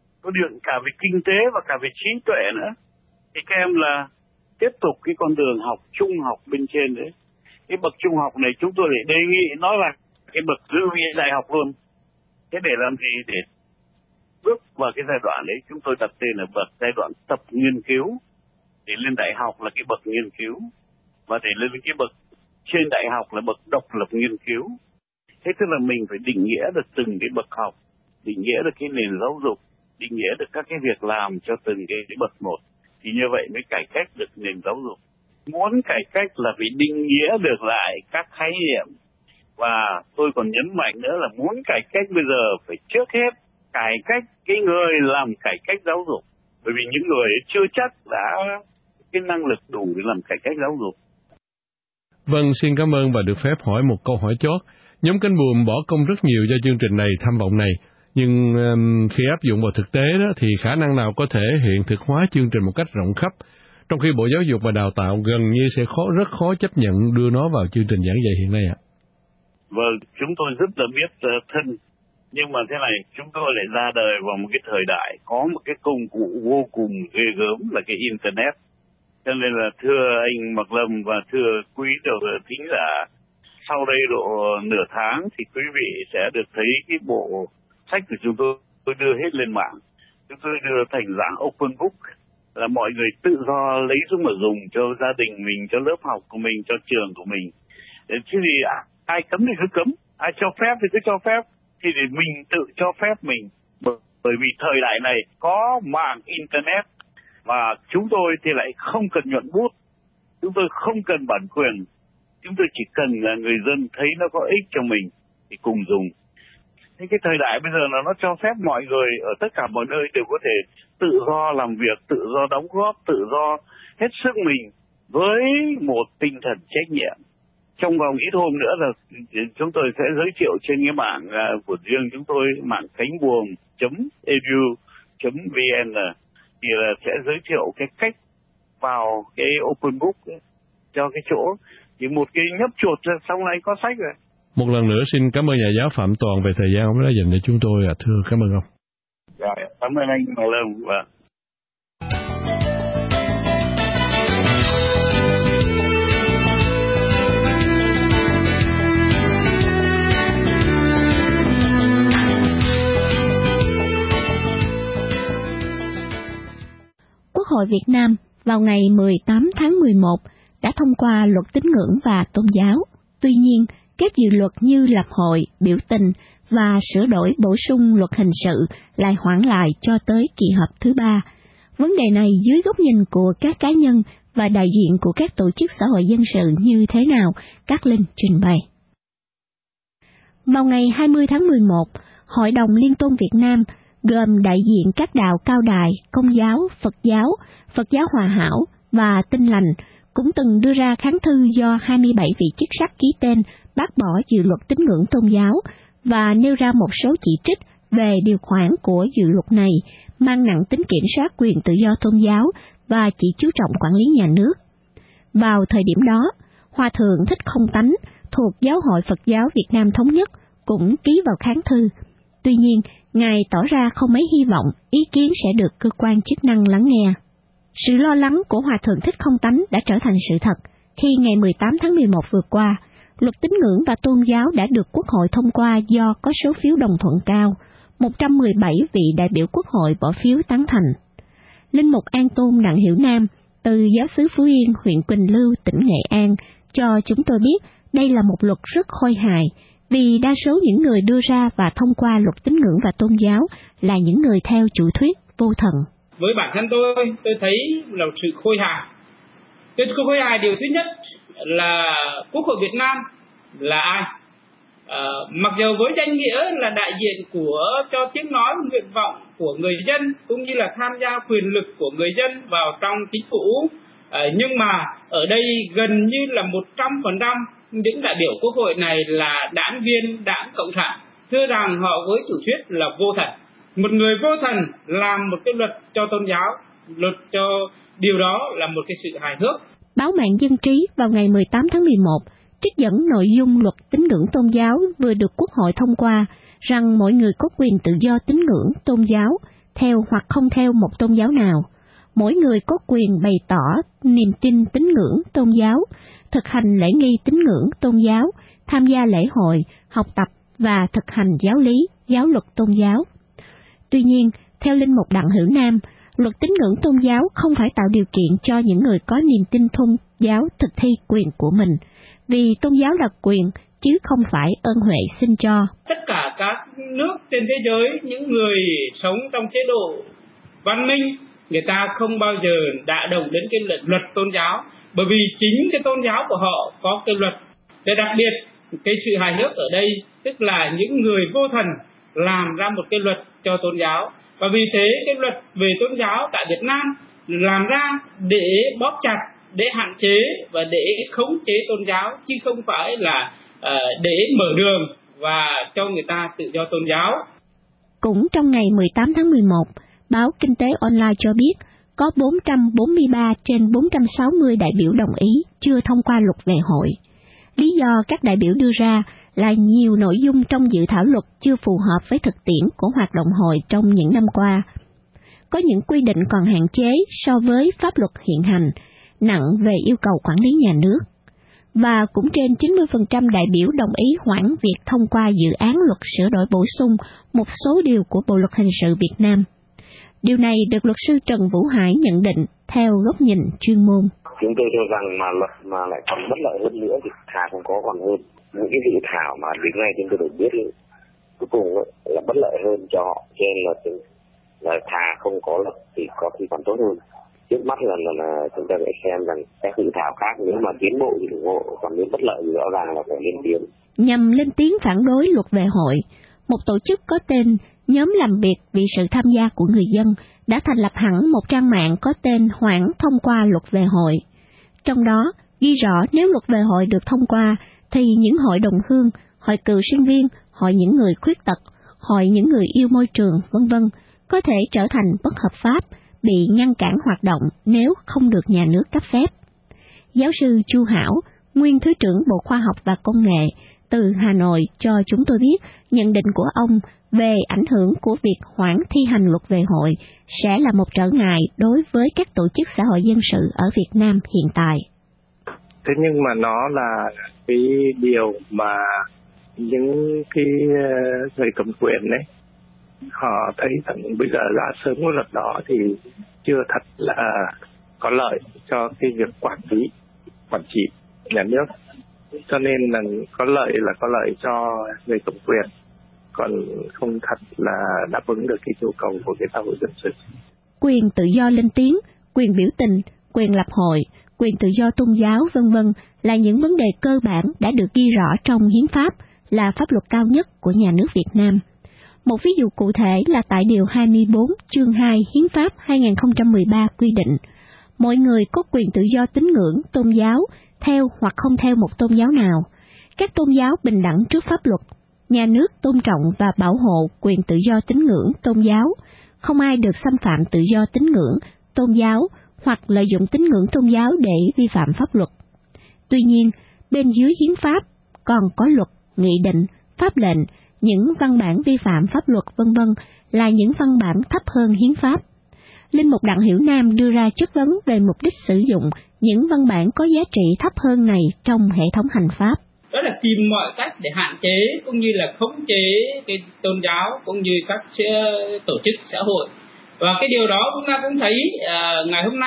cả về kinh tế và cả về trí tuệ nữa, thì các em là tiếp tục cái con đường học trung học bên trên đấy. Cái bậc trung học này chúng tôi lại đề nghị nó là cái bậc dự bị đại học luôn. Thế để làm gì? Để bước vào cái giai đoạn đấy chúng tôi đặt tên là bậc giai đoạn tập nghiên cứu. Để lên đại học là cái bậc nghiên cứu, và để lên cái bậc trên đại học là bậc độc lập nghiên cứu. Thế tức là mình phải định nghĩa được từng cái bậc học, định nghĩa được cái nền giáo dục, định nghĩa được các cái việc làm cho từng cái bậc một. Thì như vậy mới cải cách được nền giáo dục. Muốn cải cách là phải định nghĩa được lại các khái niệm. Và tôi còn nhấn mạnh nữa là muốn cải cách bây giờ phải trước hết cải cách cái người làm cải cách giáo dục. Bởi vì những người chưa chắc đã cái năng lực đủ để làm cải cách giáo dục. Vâng, xin cảm ơn và được phép hỏi một câu hỏi chót. Nhóm Cánh Buồm bỏ công rất nhiều cho chương trình này, tham vọng này. Nhưng khi áp dụng vào thực tế đó, thì khả năng nào có thể hiện thực hóa chương trình một cách rộng khắp, trong khi Bộ Giáo dục và Đào tạo gần như sẽ rất khó chấp nhận đưa nó vào chương trình giảng dạy hiện nay ạ? Vâng, chúng tôi rất là biết thân. Nhưng mà thế này, chúng tôi lại ra đời vào một cái thời đại có một cái công cụ vô cùng ghê gớm là cái Internet. Cho nên là thưa anh Mạc Lâm và thưa quý thính giả, sau đây độ nửa tháng thì quý vị sẽ được thấy cái bộ sách của chúng tôi đưa hết lên mạng. Chúng tôi đưa thành dạng open book, là mọi người tự do lấy xuống mà dùng cho gia đình mình, cho lớp học của mình, cho trường của mình. Chứ thì ai cấm thì cứ cấm, ai cho phép thì cứ cho phép. Thì để mình tự cho phép mình, bởi vì thời đại này có mạng Internet và chúng tôi thì lại không cần nhuận bút, chúng tôi không cần bản quyền, chúng tôi chỉ cần là người dân thấy nó có ích cho mình thì cùng dùng. Thế cái thời đại bây giờ là nó cho phép mọi người ở tất cả mọi nơi đều có thể tự do làm việc, tự do đóng góp, tự do hết sức mình với một tinh thần trách nhiệm. Trong vòng ít hôm nữa là chúng tôi sẽ giới thiệu trên cái mạng của riêng chúng tôi, mạng cánh-buồm.edu.vn, thì là sẽ giới thiệu cái cách vào cái open book ấy, cho cái chỗ. Thì một cái nhấp chuột xong này có sách rồi. Một lần nữa xin cảm ơn nhà giáo Phạm Toàn về thời gian ông đã dành cho chúng tôi. Thưa, cảm ơn ông. Rồi, cảm ơn anh Mạc Lâm. Vâng. Quốc hội Việt Nam vào ngày 18 tháng 11 đã thông qua luật tín ngưỡng và tôn giáo. Tuy nhiên, các dự luật như lập hội, biểu tình và sửa đổi bổ sung luật hình sự lại hoãn lại cho tới kỳ họp thứ 3. Vấn đề này dưới góc nhìn của các cá nhân và đại diện của các tổ chức xã hội dân sự như thế nào? Các Linh trình bày. Vào ngày 20 tháng 11, Hội đồng Liên tôn Việt Nam gồm đại diện các đạo Cao Đài, Công giáo, Phật giáo Hòa Hảo và Tin Lành cũng từng đưa ra kháng thư do 27 vị chức sắc ký tên bác bỏ dự luật tín ngưỡng tôn giáo và nêu ra một số chỉ trích về điều khoản của dự luật này mang nặng tính kiểm soát quyền tự do tôn giáo và chỉ chú trọng quản lý nhà nước. Vào thời điểm đó, Hòa thượng Thích Không Tánh thuộc Giáo hội Phật giáo Việt Nam Thống nhất cũng ký vào kháng thư. Tuy nhiên, Ngài tỏ ra không mấy hy vọng ý kiến sẽ được cơ quan chức năng lắng nghe. Sự lo lắng của Hòa thượng Thích Không Tánh đã trở thành sự thật khi ngày 18 tháng 11 vừa qua, luật tín ngưỡng và tôn giáo đã được Quốc hội thông qua do có số phiếu đồng thuận cao, 117 vị đại biểu Quốc hội bỏ phiếu tán thành. Linh mục An Tôn Đặng Hiểu Nam từ giáo xứ Phú Yên, huyện Quỳnh Lưu, tỉnh Nghệ An cho chúng tôi biết đây là một luật rất khôi hài vì đa số những người đưa ra và thông qua luật tín ngưỡng và tôn giáo là những người theo chủ thuyết vô thần. Với bản thân tôi thấy là một sự khôi hài. Cái khôi hài điều thứ nhất là Quốc hội Việt Nam là ai? Mặc dù với danh nghĩa là đại diện cho tiếng nói nguyện vọng của người dân cũng như là tham gia quyền lực của người dân vào trong chính phủ, nhưng mà ở đây gần như là 100% những đại biểu Quốc hội này là đảng viên Đảng Cộng sản, thưa rằng họ với chủ thuyết là vô thần. Một người vô thần làm một cái luật cho tôn giáo, luật cho điều đó là một cái sự hài hước. Báo Mạng Dân Trí vào ngày 18 tháng 11 trích dẫn nội dung luật tín ngưỡng tôn giáo vừa được Quốc hội thông qua rằng mỗi người có quyền tự do tín ngưỡng tôn giáo, theo hoặc không theo một tôn giáo nào. Mỗi người có quyền bày tỏ niềm tin tín ngưỡng tôn giáo, thực hành lễ nghi tín ngưỡng tôn giáo, tham gia lễ hội, học tập và thực hành giáo lý, giáo luật tôn giáo. Tuy nhiên, theo Linh mục Đặng Hữu Nam, luật tín ngưỡng tôn giáo không phải tạo điều kiện cho những người có niềm tin tôn giáo thực thi quyền của mình, vì tôn giáo là quyền chứ không phải ơn huệ xin cho. Tất cả các nước trên thế giới, những người sống trong chế độ văn minh, người ta không bao giờ đả động đến cái luật tôn giáo, bởi vì chính cái tôn giáo của họ có cái luật. Để đặc biệt, cái sự hài hước ở đây tức là những người vô thần làm ra một cái luật cho tôn giáo, và vì thế cái luật về tôn giáo tại Việt Nam làm ra để bóp chặt, để hạn chế và để khống chế tôn giáo, chứ không phải là để mở đường và cho người ta tự do tôn giáo. Cũng trong ngày 18 tháng 11, báo Kinh tế Online cho biết có 443 trên 460 đại biểu đồng ý chưa thông qua luật về hội. Lý do các đại biểu đưa ra là nhiều nội dung trong dự thảo luật chưa phù hợp với thực tiễn của hoạt động hội trong những năm qua. Có những quy định còn hạn chế so với pháp luật hiện hành, nặng về yêu cầu quản lý nhà nước. Và cũng trên 90% đại biểu đồng ý hoãn việc thông qua dự án luật sửa đổi bổ sung một số điều của Bộ luật hình sự Việt Nam. Điều này được luật sư Trần Vũ Hải nhận định theo góc nhìn chuyên môn. Chúng tôi cho rằng mà luật mà lại còn bất lợi hơn nữa thì thà không có còn hơn. Những cái dự thảo mà đến nay chúng tôi được biết cuối cùng là bất lợi hơn cho họ, cho nên là thà không có luật thì có khi còn tốt hơn. Trước mắt là chúng ta phải xem rằng các dự thảo khác nếu mà tiến bộ thì ủng hộ, còn nếu bất lợi thì rõ ràng là phải lên tiếng. Nhằm lên tiếng phản đối luật về hội, một tổ chức có tên Nhóm làm việc vì sự tham gia của người dân đã thành lập hẳn một trang mạng có tên hoãn thông qua luật về hội. Trong đó ghi rõ nếu luật về hội được thông qua thì những hội đồng hương, hội cựu sinh viên, hội những người khuyết tật, hội những người yêu môi trường, v.v. có thể trở thành bất hợp pháp, bị ngăn cản hoạt động nếu không được nhà nước cấp phép. Giáo sư Chu Hảo, nguyên Thứ trưởng Bộ Khoa học và Công nghệ, từ Hà Nội cho chúng tôi biết nhận định của ông về ảnh hưởng của việc hoãn thi hành luật về hội sẽ là một trở ngại đối với các tổ chức xã hội dân sự ở Việt Nam hiện tại. Thế nhưng mà nó là cái điều mà những cái người cầm quyền đấy, họ thấy rằng bây giờ ra sớm cái luật đó thì chưa thật là có lợi cho cái việc quản trị nhà nước. Cho nên là có lợi cho người cầm quyền, còn không thật là đáp ứng được cái yêu cầu của cái xã hội dân sự. Quyền tự do lên tiếng, quyền biểu tình, quyền lập hội, quyền tự do tôn giáo, v.v. là những vấn đề cơ bản đã được ghi rõ trong hiến pháp, là pháp luật cao nhất của nhà nước Việt Nam. Một ví dụ cụ thể là tại Điều 24 chương 2 Hiến pháp 2013 quy định, mọi người có quyền tự do tín ngưỡng, tôn giáo, theo hoặc không theo một tôn giáo nào. Các tôn giáo bình đẳng trước pháp luật. Nhà nước tôn trọng và bảo hộ quyền tự do tín ngưỡng, tôn giáo. Không ai được xâm phạm tự do tín ngưỡng, tôn giáo hoặc lợi dụng tín ngưỡng tôn giáo để vi phạm pháp luật. Tuy nhiên, bên dưới hiến pháp còn có luật, nghị định, pháp lệnh, những văn bản vi phạm pháp luật v.v. là những văn bản thấp hơn hiến pháp. Linh mục Đặng Hữu Nam đưa ra chất vấn về mục đích sử dụng những văn bản có giá trị thấp hơn này trong hệ thống hành pháp. Đó là tìm mọi cách để hạn chế cũng như là khống chế cái tôn giáo cũng như các tổ chức xã hội. Và cái điều đó chúng ta cũng thấy ngày hôm nay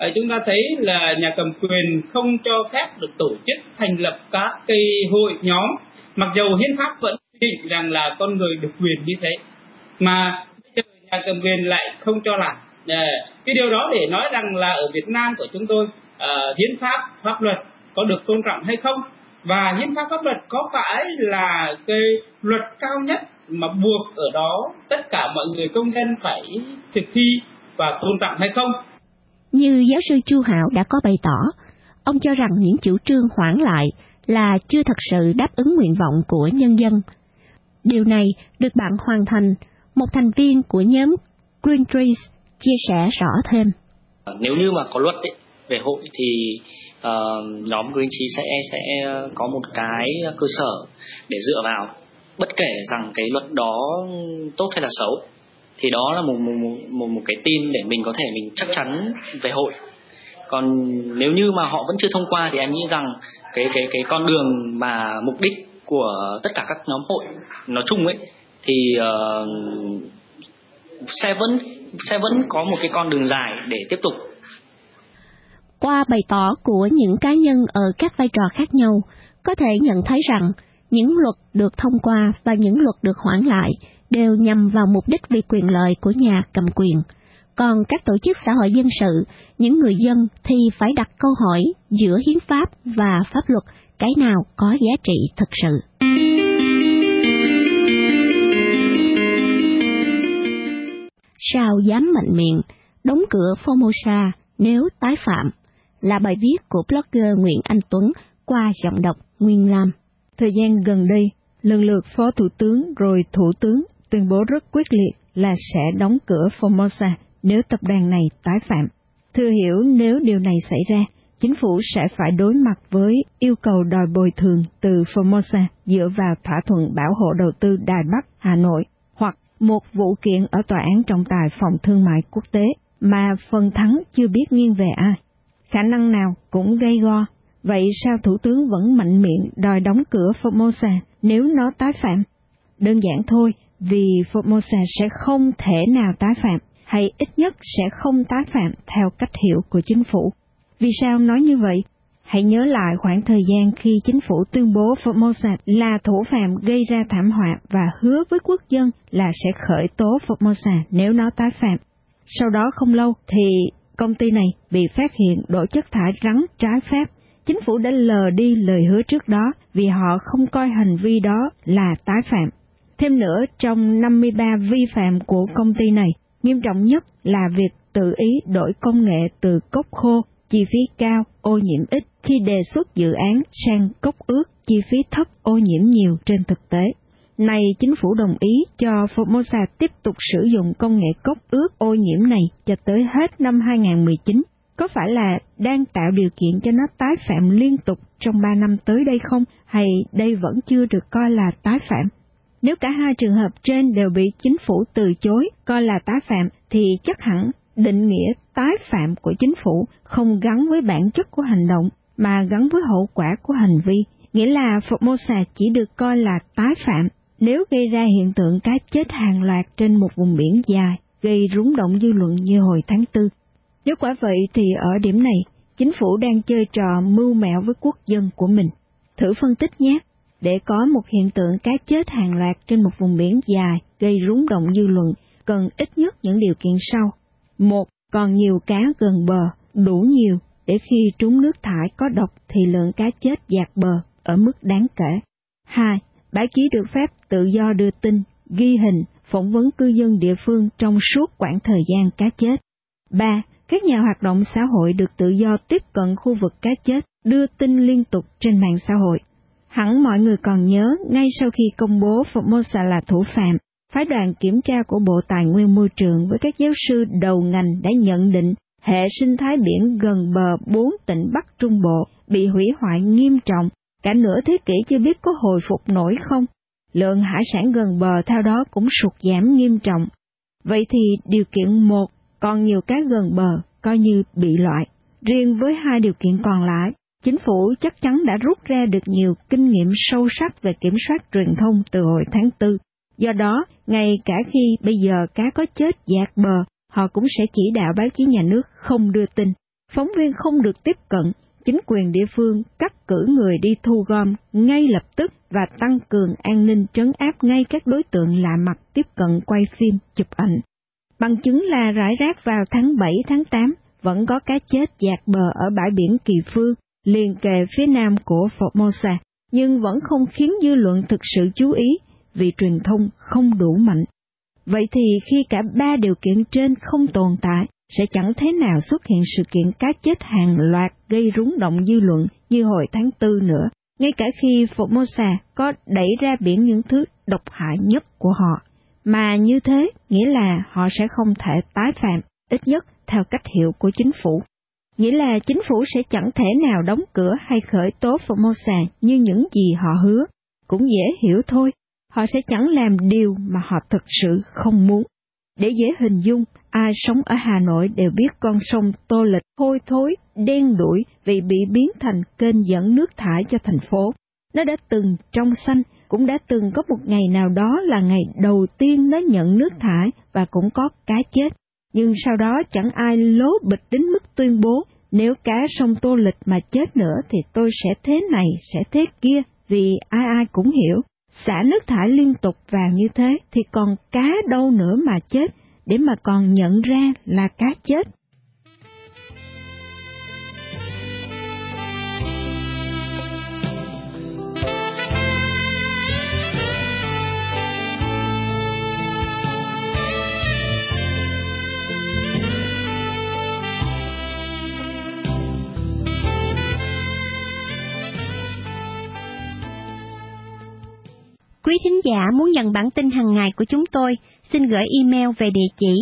chúng ta thấy là nhà cầm quyền không cho phép được tổ chức thành lập các cái hội nhóm, mặc dù hiến pháp vẫn quy định rằng là con người được quyền như thế, mà bây giờ nhà cầm quyền lại không cho làm. Cái điều đó để nói rằng là ở Việt Nam của chúng tôi, hiến pháp, pháp luật có được tôn trọng hay không, và hiến pháp, pháp luật có phải là cái luật cao nhất mà buộc ở đó tất cả mọi người công dân phải thực thi và tôn trọng hay không. Như giáo sư Chu Hạo đã có bày tỏ, ông cho rằng những chủ trương hoãn lại là chưa thật sự đáp ứng nguyện vọng của nhân dân. Điều này được bạn Hoàng Thành, một thành viên của nhóm Green Trees, chia sẻ rõ thêm. Nếu như mà có luật về hội thì nhóm Green Trees sẽ có một cái cơ sở để dựa vào, bất kể rằng cái luật đó tốt hay là xấu, thì đó là một cái tin để mình có thể mình chắc chắn về hội. Còn nếu như mà họ vẫn chưa thông qua thì anh nghĩ rằng cái con đường mà mục đích của tất cả các nhóm hội nói chung ấy thì sẽ vẫn có một cái con đường dài để tiếp tục. Qua bày tỏ của những cá nhân ở các vai trò khác nhau, có thể nhận thấy rằng những luật được thông qua và những luật được hoãn lại đều nhằm vào mục đích vì quyền lợi của nhà cầm quyền. Còn các tổ chức xã hội dân sự, những người dân thì phải đặt câu hỏi giữa hiến pháp và pháp luật, cái nào có giá trị thực sự. Sao dám mạnh miệng đóng cửa Formosa nếu tái phạm, là bài viết của blogger Nguyễn Anh Tuấn qua giọng đọc Nguyên Lam. Thời gian gần đây, lần lượt Phó Thủ tướng rồi Thủ tướng tuyên bố rất quyết liệt là sẽ đóng cửa Formosa nếu tập đoàn này tái phạm. Thừa hiểu nếu điều này xảy ra, chính phủ sẽ phải đối mặt với yêu cầu đòi bồi thường từ Formosa dựa vào thỏa thuận bảo hộ đầu tư Đài Bắc, Hà Nội, hoặc một vụ kiện ở Tòa án trọng tài Phòng Thương mại Quốc tế mà phần thắng chưa biết nghiêng về ai. Khả năng nào cũng gay go. Vậy sao Thủ tướng vẫn mạnh miệng đòi đóng cửa Formosa nếu nó tái phạm? Đơn giản thôi, vì Formosa sẽ không thể nào tái phạm, hay ít nhất sẽ không tái phạm theo cách hiểu của chính phủ. Vì sao nói như vậy? Hãy nhớ lại khoảng thời gian khi chính phủ tuyên bố Formosa là thủ phạm gây ra thảm họa và hứa với quốc dân là sẽ khởi tố Formosa nếu nó tái phạm. Sau đó không lâu thì công ty này bị phát hiện đổ chất thải rắn trái phép. Chính phủ đã lờ đi lời hứa trước đó vì họ không coi hành vi đó là tái phạm. Thêm nữa, trong 53 vi phạm của công ty này, nghiêm trọng nhất là việc tự ý đổi công nghệ từ cốc khô, chi phí cao, ô nhiễm ít, khi đề xuất dự án sang cốc ướt, chi phí thấp, ô nhiễm nhiều trên thực tế. Này, chính phủ đồng ý cho Formosa tiếp tục sử dụng công nghệ cốc ướt ô nhiễm này cho tới hết năm 2019. Có phải là đang tạo điều kiện cho nó tái phạm liên tục trong 3 năm tới đây không? Hay đây vẫn chưa được coi là tái phạm? Nếu cả hai trường hợp trên đều bị chính phủ từ chối coi là tái phạm, thì chắc hẳn định nghĩa tái phạm của chính phủ không gắn với bản chất của hành động, mà gắn với hậu quả của hành vi. Nghĩa là Formosa chỉ được coi là tái phạm nếu gây ra hiện tượng cá chết hàng loạt trên một vùng biển dài, gây rúng động dư luận như hồi tháng 4. Nếu quả vậy thì ở điểm này, chính phủ đang chơi trò mưu mẹo với quốc dân của mình. Thử phân tích nhé, để có một hiện tượng cá chết hàng loạt trên một vùng biển dài, gây rúng động dư luận, cần ít nhất những điều kiện sau. 1. Còn nhiều cá gần bờ, đủ nhiều, để khi trúng nước thải có độc thì lượng cá chết dạt bờ ở mức đáng kể. 2. Báo chí được phép tự do đưa tin, ghi hình, phỏng vấn cư dân địa phương trong suốt quãng thời gian cá chết. 3. Các nhà hoạt động xã hội được tự do tiếp cận khu vực cá chết, đưa tin liên tục trên mạng xã hội. Hẳn mọi người còn nhớ, ngay sau khi công bố Formosa là thủ phạm, phái đoàn kiểm tra của Bộ Tài nguyên Môi trường với các giáo sư đầu ngành đã nhận định hệ sinh thái biển gần bờ 4 tỉnh Bắc Trung Bộ bị hủy hoại nghiêm trọng, cả nửa thế kỷ chưa biết có hồi phục nổi không. Lượng hải sản gần bờ theo đó cũng sụt giảm nghiêm trọng. Vậy thì điều kiện 1, còn nhiều cá gần bờ, coi như bị loại. Riêng với 2 điều kiện còn lại, chính phủ chắc chắn đã rút ra được nhiều kinh nghiệm sâu sắc về kiểm soát truyền thông từ hồi tháng 4. Do đó, ngay cả khi bây giờ cá có chết dạt bờ, họ cũng sẽ chỉ đạo báo chí nhà nước không đưa tin. Phóng viên không được tiếp cận, chính quyền địa phương cắt cử người đi thu gom ngay lập tức và tăng cường an ninh trấn áp ngay các đối tượng lạ mặt tiếp cận quay phim, chụp ảnh. Bằng chứng là rải rác vào tháng 7, tháng 8, vẫn có cá chết dạt bờ ở bãi biển Kỳ Phương, liền kề phía nam của Formosa, nhưng vẫn không khiến dư luận thực sự chú ý vì truyền thông không đủ mạnh. Vậy thì khi cả ba điều kiện trên không tồn tại, sẽ chẳng thế nào xuất hiện sự kiện cá chết hàng loạt gây rúng động dư luận như hồi tháng 4 nữa, ngay cả khi Formosa có đẩy ra biển những thứ độc hại nhất của họ. Mà như thế nghĩa là họ sẽ không thể tái phạm, ít nhất theo cách hiểu của chính phủ. Nghĩa là chính phủ sẽ chẳng thể nào đóng cửa hay khởi tố Formosa như những gì họ hứa. Cũng dễ hiểu thôi, họ sẽ chẳng làm điều mà họ thực sự không muốn. Để dễ hình dung, ai sống ở Hà Nội đều biết con sông Tô Lịch hôi thối, đen đủi vì bị biến thành kênh dẫn nước thải cho thành phố. Nó đã từng trong xanh, cũng đã từng có một ngày nào đó là ngày đầu tiên nó nhận nước thải và cũng có cá chết. Nhưng sau đó chẳng ai lố bịch đến mức tuyên bố, nếu cá sông Tô Lịch mà chết nữa thì tôi sẽ thế này, sẽ thế kia, vì ai ai cũng hiểu. Xả nước thải liên tục vào như thế thì còn cá đâu nữa mà chết, để mà còn nhận ra là cá chết. Quý thính giả muốn nhận bản tin hàng ngày của chúng tôi, xin gửi email về địa chỉ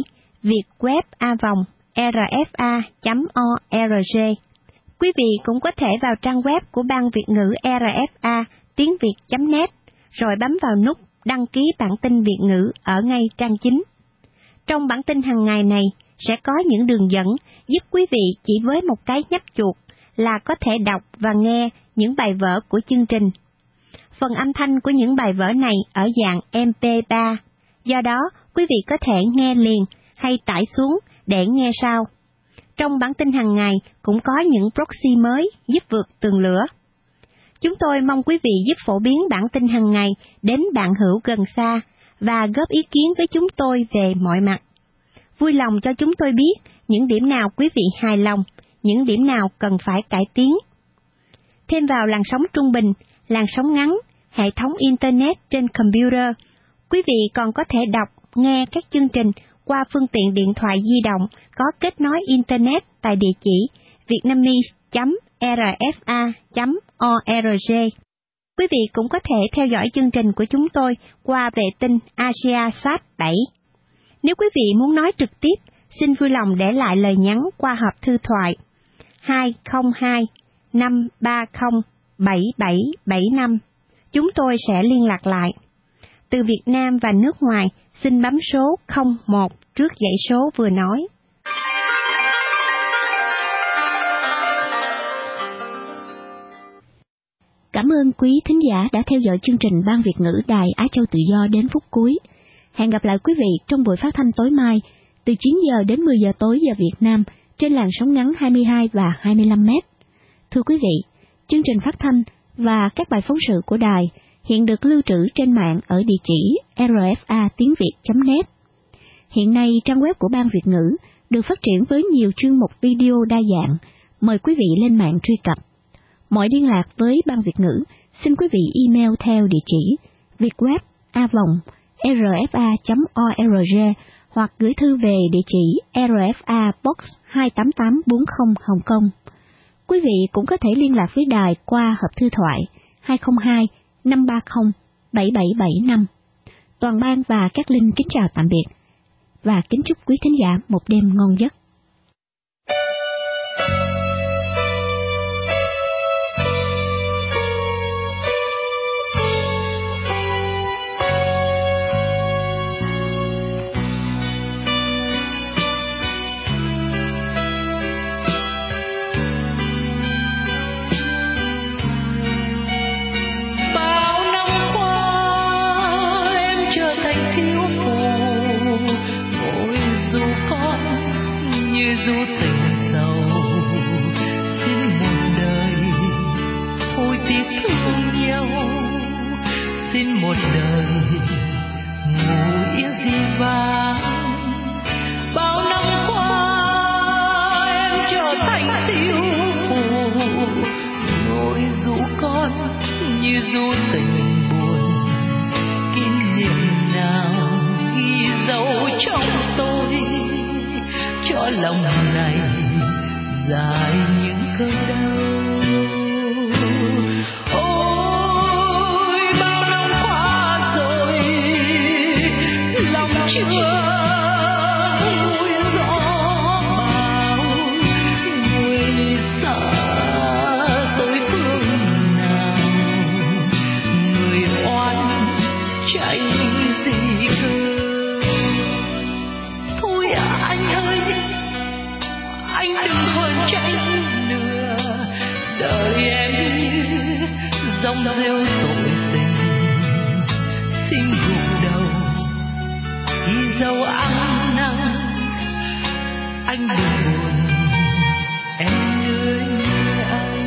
vietweb@rfa.org. Quý vị cũng có thể vào trang web của Ban Việt ngữ RFA tiếng Việt.net, rồi bấm vào nút đăng ký bản tin Việt ngữ ở ngay trang chính. Trong bản tin hàng ngày này sẽ có những đường dẫn giúp quý vị chỉ với một cái nhấp chuột là có thể đọc và nghe những bài vở của chương trình. Phần âm thanh của những bài vở này ở dạng MP3, do đó quý vị có thể nghe liền hay tải xuống để nghe sau. Trong bản tin hàng ngày cũng có những proxy mới giúp vượt tường lửa. Chúng tôi mong quý vị giúp phổ biến bản tin hàng ngày đến bạn hữu gần xa và góp ý kiến với chúng tôi về mọi mặt. Vui lòng cho chúng tôi biết những điểm nào quý vị hài lòng, những điểm nào cần phải cải tiến. Thêm vào làn sóng trung bình, làn sóng ngắn, hệ thống Internet trên computer, quý vị còn có thể đọc, nghe các chương trình qua phương tiện điện thoại di động có kết nối Internet tại địa chỉ vietnamese.rfa.org. Quý vị cũng có thể theo dõi chương trình của chúng tôi qua vệ tinh AsiaSat 7. Nếu quý vị muốn nói trực tiếp, xin vui lòng để lại lời nhắn qua hộp thư thoại 202 530 7775. Chúng tôi sẽ liên lạc lại. Từ Việt Nam và nước ngoài, xin bấm số 01 trước dãy số vừa nói. Cảm ơn quý thính giả đã theo dõi chương trình Ban Việt ngữ Đài Á Châu Tự Do đến phút cuối. Hẹn gặp lại quý vị trong buổi phát thanh tối mai từ 9 giờ đến 10 giờ tối giờ Việt Nam trên làn sóng ngắn 22 và 25 mét. Thưa quý vị, chương trình phát thanh và các bài phóng sự của đài hiện được lưu trữ trên mạng ở địa chỉ rfa tiếng Việt.net. Hiện nay, trang web của Ban Việt ngữ được phát triển với nhiều chuyên mục video đa dạng. Mời quý vị lên mạng truy cập. Mọi liên lạc với Ban Việt ngữ, xin quý vị email theo địa chỉ vietweb@rfa.org hoặc gửi thư về địa chỉ RFA Box 28840 Hồng Kông. Quý vị cũng có thể liên lạc với đài qua hộp thư thoại 202 530 7775. Toàn ban và các linh kính chào tạm biệt và kính chúc quý khán giả một đêm ngon giấc. Du tình sầu một đời ngủ yên gì vàng. Bao năm qua em trở thành thiếu phụ, ngồi ru con như ru tình buồn. Kỷ niệm nào ghi dấu trong tôi, cho lòng này dài những cơn đau. Ôi bao năm qua rồi, lòng chưa nguôi gió bão. Người xa rồi phương nào, người oan chạy gì cơ. Thôi anh ơi, anh đừng buồn trách nữa, đời em như dòng rêu tội tình. Xin gục đầu khi dâu ăn năn, anh đừng buồn em ơi anh.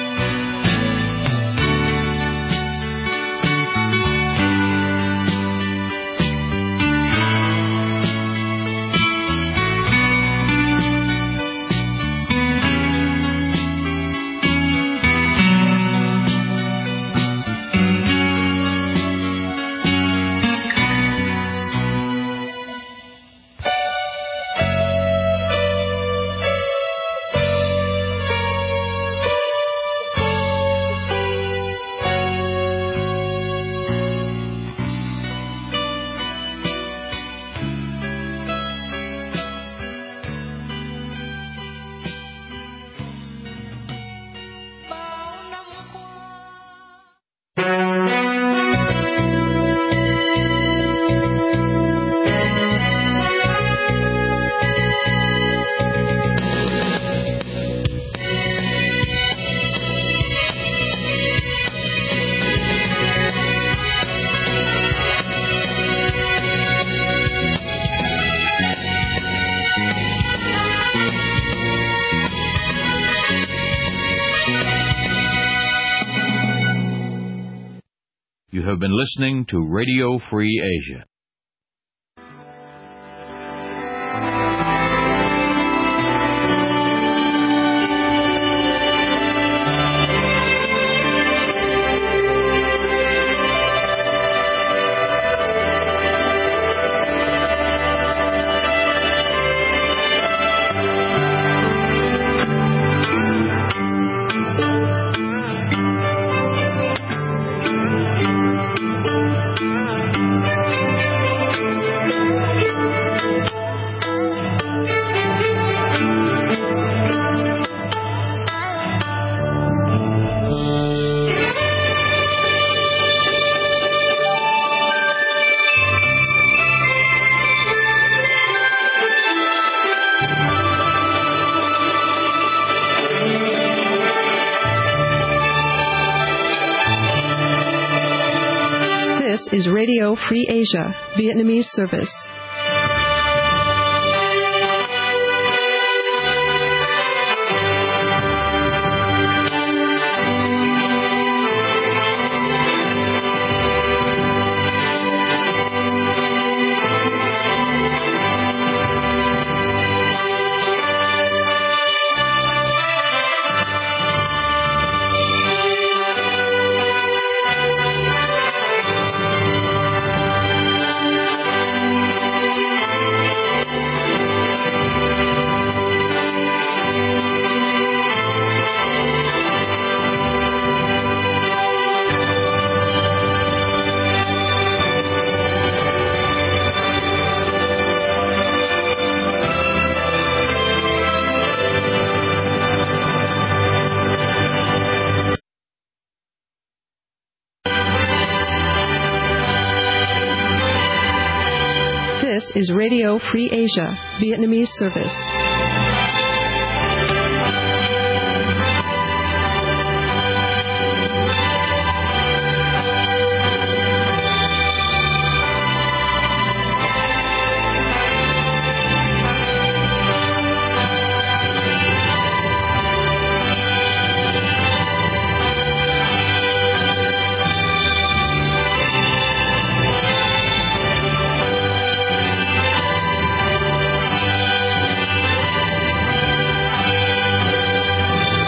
You have been listening to Radio Free Asia. Is Radio Free Asia, Vietnamese service. This is Radio Free Asia, Vietnamese service.